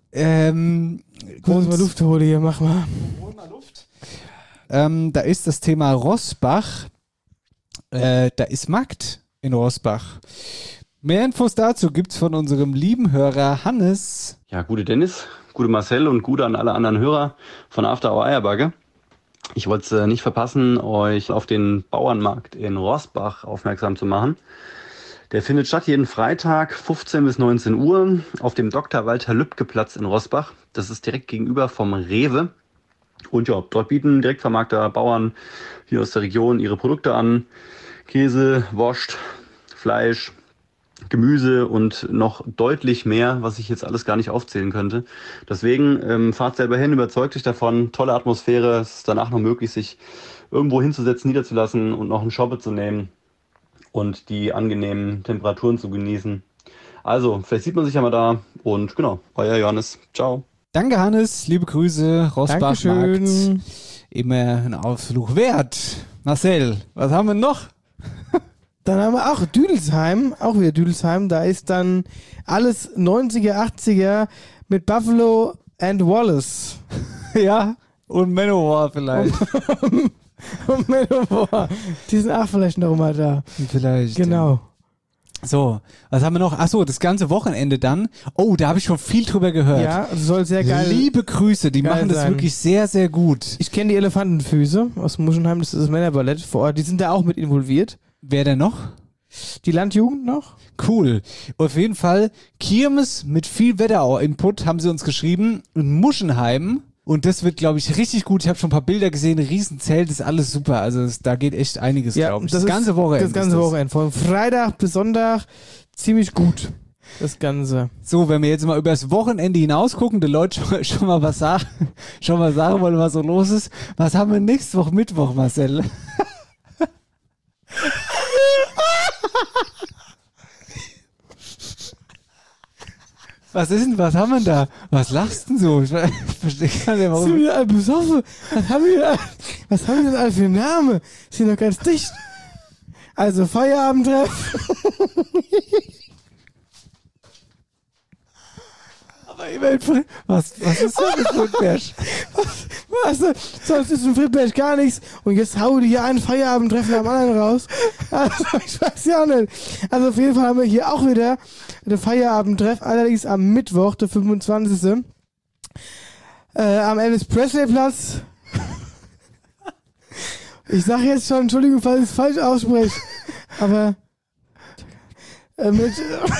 Kurz mal Luft holen hier, mach mal. Hol mal Luft. Da ist das Thema Rossbach. Da ist Markt in Rossbach. Mehr Infos dazu gibt's von unserem lieben Hörer Hannes. Ja, gute Dennis, gute Marcel und gute an alle anderen Hörer von After Hour Eierbagge. Ich wollte es nicht verpassen, euch auf den Bauernmarkt in Rossbach aufmerksam zu machen. Der findet statt jeden Freitag 15 bis 19 Uhr auf dem Dr. Walter Lübcke Platz in Rossbach. Das ist direkt gegenüber vom Rewe. Und ja, dort bieten Direktvermarkter Bauern hier aus der Region ihre Produkte an. Käse, Wurst, Fleisch, Gemüse und noch deutlich mehr, was ich jetzt alles gar nicht aufzählen könnte. Deswegen fahrt selber hin, überzeugt euch davon. Tolle Atmosphäre. Es ist danach noch möglich, sich irgendwo hinzusetzen, niederzulassen und noch einen Schoppe zu nehmen und die angenehmen Temperaturen zu genießen. Also, vielleicht sieht man sich ja mal da. Und genau, euer Johannes. Ciao. Danke, Hannes. Liebe Grüße. Rossbach Markt. Dankeschön. Immer ein Ausflug wert. Marcel, was haben wir noch? Dann haben wir auch Düdelsheim, auch wieder Düdelsheim. Da ist dann alles 90er, 80er mit Buffalo and Wallace. Ja, und Manowar vielleicht. Und Manowar. Die sind auch vielleicht noch mal da. Vielleicht. Genau. So, was haben wir noch? Achso, das ganze Wochenende dann. Oh, da habe ich schon viel drüber gehört. Ja, soll sehr geil. Liebe Grüße, die machen das sein. wirklich sehr, sehr gut. Ich kenne die Elefantenfüße aus Muschelheim, das ist das Männerballett vor Ort. Die sind da auch mit involviert. Wer denn noch? Die Landjugend noch. Cool. Auf jeden Fall Kirmes mit viel Wetterau-Input haben sie uns geschrieben. In Muschenheim Und das wird, glaube ich, richtig gut. Ich habe schon ein paar Bilder gesehen, Riesenzelt, ist alles super. Also da geht echt einiges, glaube ich. Das ganze Wochenende. Das ganze Wochenende. Von Freitag bis Sonntag ziemlich gut. Das Ganze. So, wenn wir jetzt mal über das Wochenende hinaus gucken, die Leute schon mal was sagen wollen, was so los ist. Was haben wir nächste Woche Mittwoch, Marcel? Was ist denn, was haben wir da? Was lachst denn so? Ich verstehe gar nicht, warum. Sind wir alle besoffen? Was haben wir denn alle für Namen? Sind doch ganz dicht. Also Feierabendtreff. Aber immerhin, was ist das mit Friedberg? Sonst ist in Friedberg gar nichts. Und jetzt hau die hier einen Feierabendtreffen am anderen raus. Also, ich weiß ja nicht. Also auf jeden Fall haben wir hier auch wieder den Feierabendtreff, allerdings am Mittwoch, der 25. Am Elvis Presley Platz. Ich sage jetzt schon, Entschuldigung, falls ich es falsch ausspreche, aber mit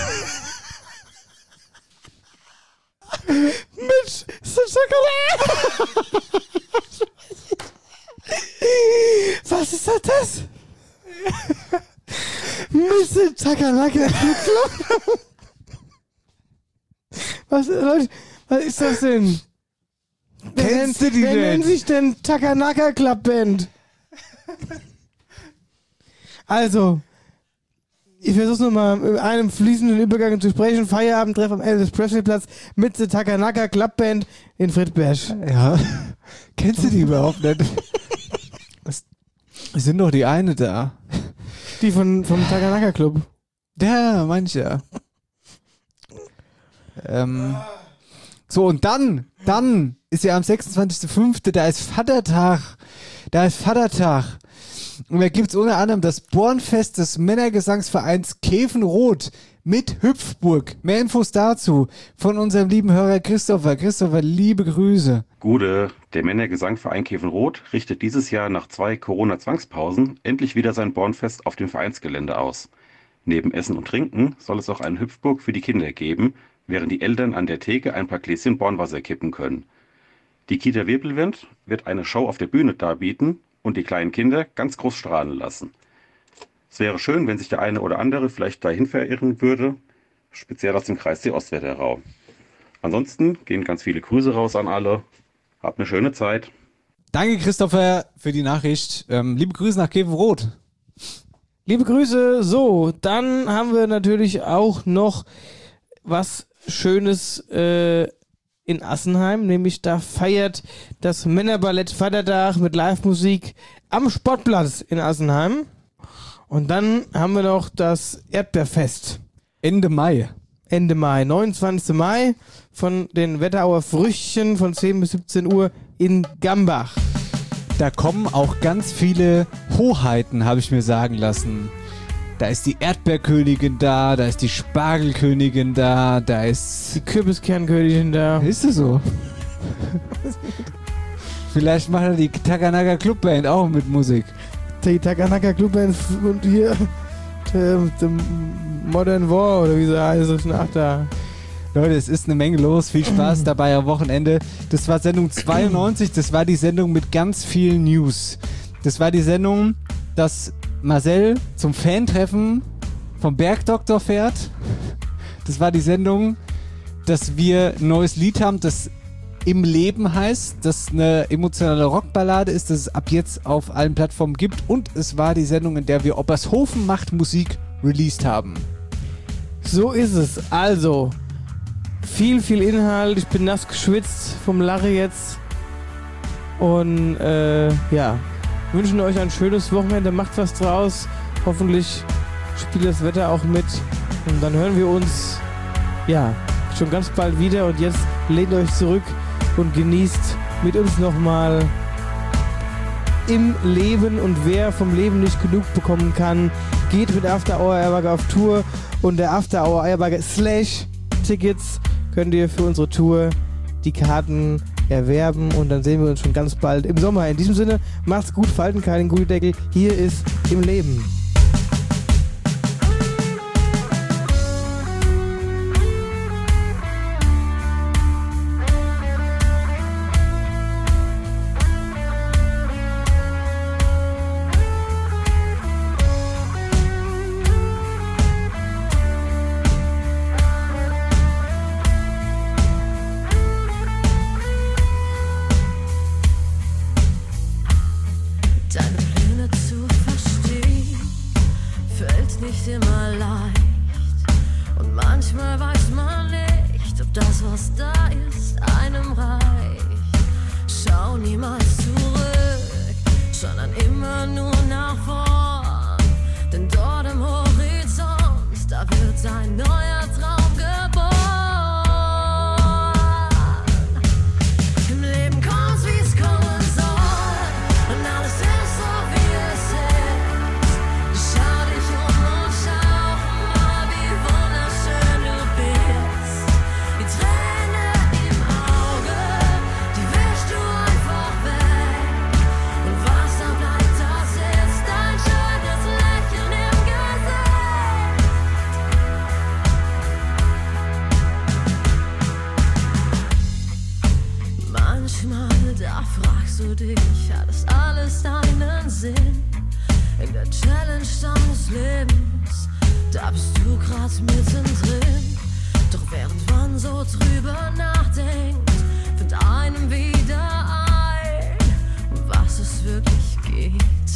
was ist das? Mr. Takanaka Club. Was, Leute, was ist das denn? Kennst du die Wer denn? nennt sich denn Takanaka Club Band? Also, ich versuch's nochmal mit einem fließenden Übergang zu sprechen. Feierabendtreff am Elvis Presley Platz mit der Takanaka Club Band in Friedberg. Ja. Kennst du die überhaupt nicht? Das sind doch die eine da. Die vom Takanaka Club. Ja, manche. So, und dann ist ja am 26.05., da ist Vatertag. Und da gibt's unter anderem das Bornfest des Männergesangsvereins Käfenrot mit Hüpfburg. Mehr Infos dazu von unserem lieben Hörer Christopher. Christopher, liebe Grüße. Gude, der Männergesangverein Käfenrot richtet dieses Jahr nach 2 Corona-Zwangspausen endlich wieder sein Bornfest auf dem Vereinsgelände aus. Neben Essen und Trinken soll es auch eine Hüpfburg für die Kinder geben, während die Eltern an der Theke ein paar Gläschen Bornwasser kippen können. Die Kita Wirbelwind wird eine Show auf der Bühne darbieten und die kleinen Kinder ganz groß strahlen lassen. Es wäre schön, wenn sich der eine oder andere vielleicht dahin verirren würde, speziell aus dem Kreis Ostwetterau. Ansonsten gehen ganz viele Grüße raus an alle. Habt eine schöne Zeit. Danke, Christopher, für die Nachricht. Liebe Grüße nach Käfenrot. Liebe Grüße. So, dann haben wir natürlich auch noch was Schönes in Assenheim, nämlich da feiert das Männerballett Vatertag mit Live-Musik am Sportplatz in Assenheim. Und dann haben wir noch das Erdbeerfest. Ende Mai, 29. Mai von den Wetterauer Früchtchen von 10 bis 17 Uhr in Gambach. Da kommen auch ganz viele Hoheiten, habe ich mir sagen lassen. Da ist die Erdbeerkönigin da ist die Spargelkönigin da ist die Kürbiskernkönigin da. Ist das so? Vielleicht macht er die Takanaka Club Band auch mit Musik. Die Takanaka Club Band und hier der Modern War oder wie sie heißt. Ach da. Leute, es ist eine Menge los. Viel Spaß dabei am Wochenende. Das war Sendung 92. Das war die Sendung mit ganz vielen News. Das war die Sendung, dass Marcel zum Fan-Treffen vom Bergdoktor fährt. Das war die Sendung, dass wir ein neues Lied haben, das Im Leben heißt, das eine emotionale Rockballade ist, das es ab jetzt auf allen Plattformen gibt. Und es war die Sendung, in der wir Oppershofen macht Musik released haben. So ist es. Also, viel Inhalt. Ich bin nass geschwitzt vom Lache jetzt. Und ja, wünschen euch ein schönes Wochenende. Macht was draus. Hoffentlich spielt das Wetter auch mit. Und dann hören wir uns ja schon ganz bald wieder. Und jetzt lehnt euch zurück und genießt mit uns nochmal Im Leben. Und wer vom Leben nicht genug bekommen kann, geht mit After Hour Eierbagger auf Tour. Und der After Hour Eierbagger /Tickets könnt ihr für unsere Tour die Karten erwerben. Und dann sehen wir uns schon ganz bald im Sommer. In diesem Sinne, macht's gut, falten keinen Gullideckel. Hier ist Im Leben. schau niemals zurück, sondern immer nur nach vorn. Denn dort im Horizont, da wird ein neuer Traum geboren. Im Leben kommt's, wie's kommen soll, und alles ist so, wie es ist. Schau dich um und schau mal, wie wunderschön du bist. Die Träne im Auge, die wischst du einfach weg. Und was da bleibt, das ist dein schönes Lächeln im Gesicht. Manchmal, da fragst du dich, hat es alles einen Sinn? In der Challenge deines Lebens, da bist du grad mittendrin. Doch während man so drüber nachdenkt, fällt einem wieder ein, um was es wirklich geht.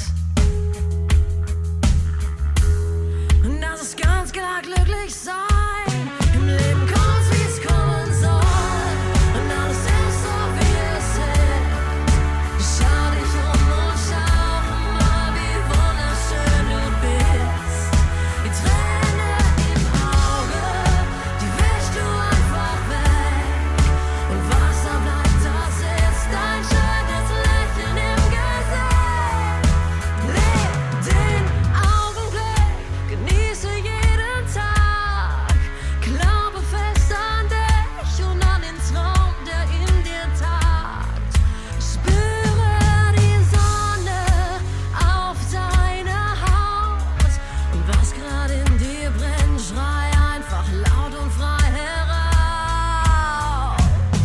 Und das ist ganz klar glücklich sein. Im Leben kommt's, wie's kommen soll, und alles ist so, wie es ist. Schau dich um und schau mal, wie wunderschön du bist. Die Träne im Auge, die wischst du einfach weg. Und was da bleibt, das ist dein schönes Lächeln im Gesicht. Leb den Augenblick, genieße jeden Tag. Glaube fest an dich und an den Traum, der in dir tagt. Spüre die Sonne auf deiner Haut. Und was gerade in dir brennt, schrei einfach laut und frei heraus.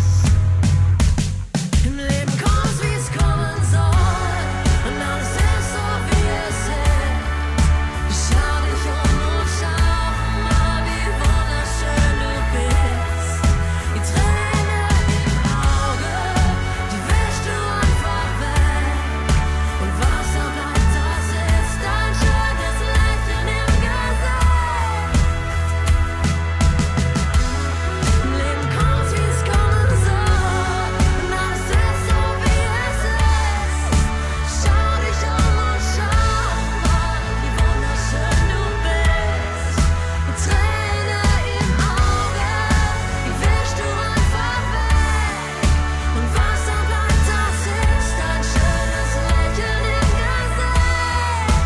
Im Leben kommt's, wie's kommen soll, und alles ist so, wie es ist. Schau dich um und schau mal, wie wunderschön du bist. Die Träne im Auge, die wischst du einfach weg. Und was da bleibt, das ist dein schönes Lächeln im Gesicht. Im Leben kommt's, wie's kommen soll, und alles ist so, wie es ist. Schau dich um und schau mal, wie wunderschön du bist. Die Träne im Auge, die wischst du einfach weg. Und was da bleibt, das ist dein schönes Lächeln im Gesicht.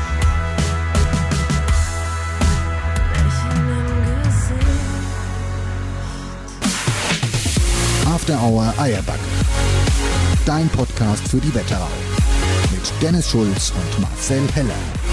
Lächeln im Gesicht. After Hour Eierbacke. Dein Podcast für die Wetterau. Mit Dennis Schulz und Marcel Heller.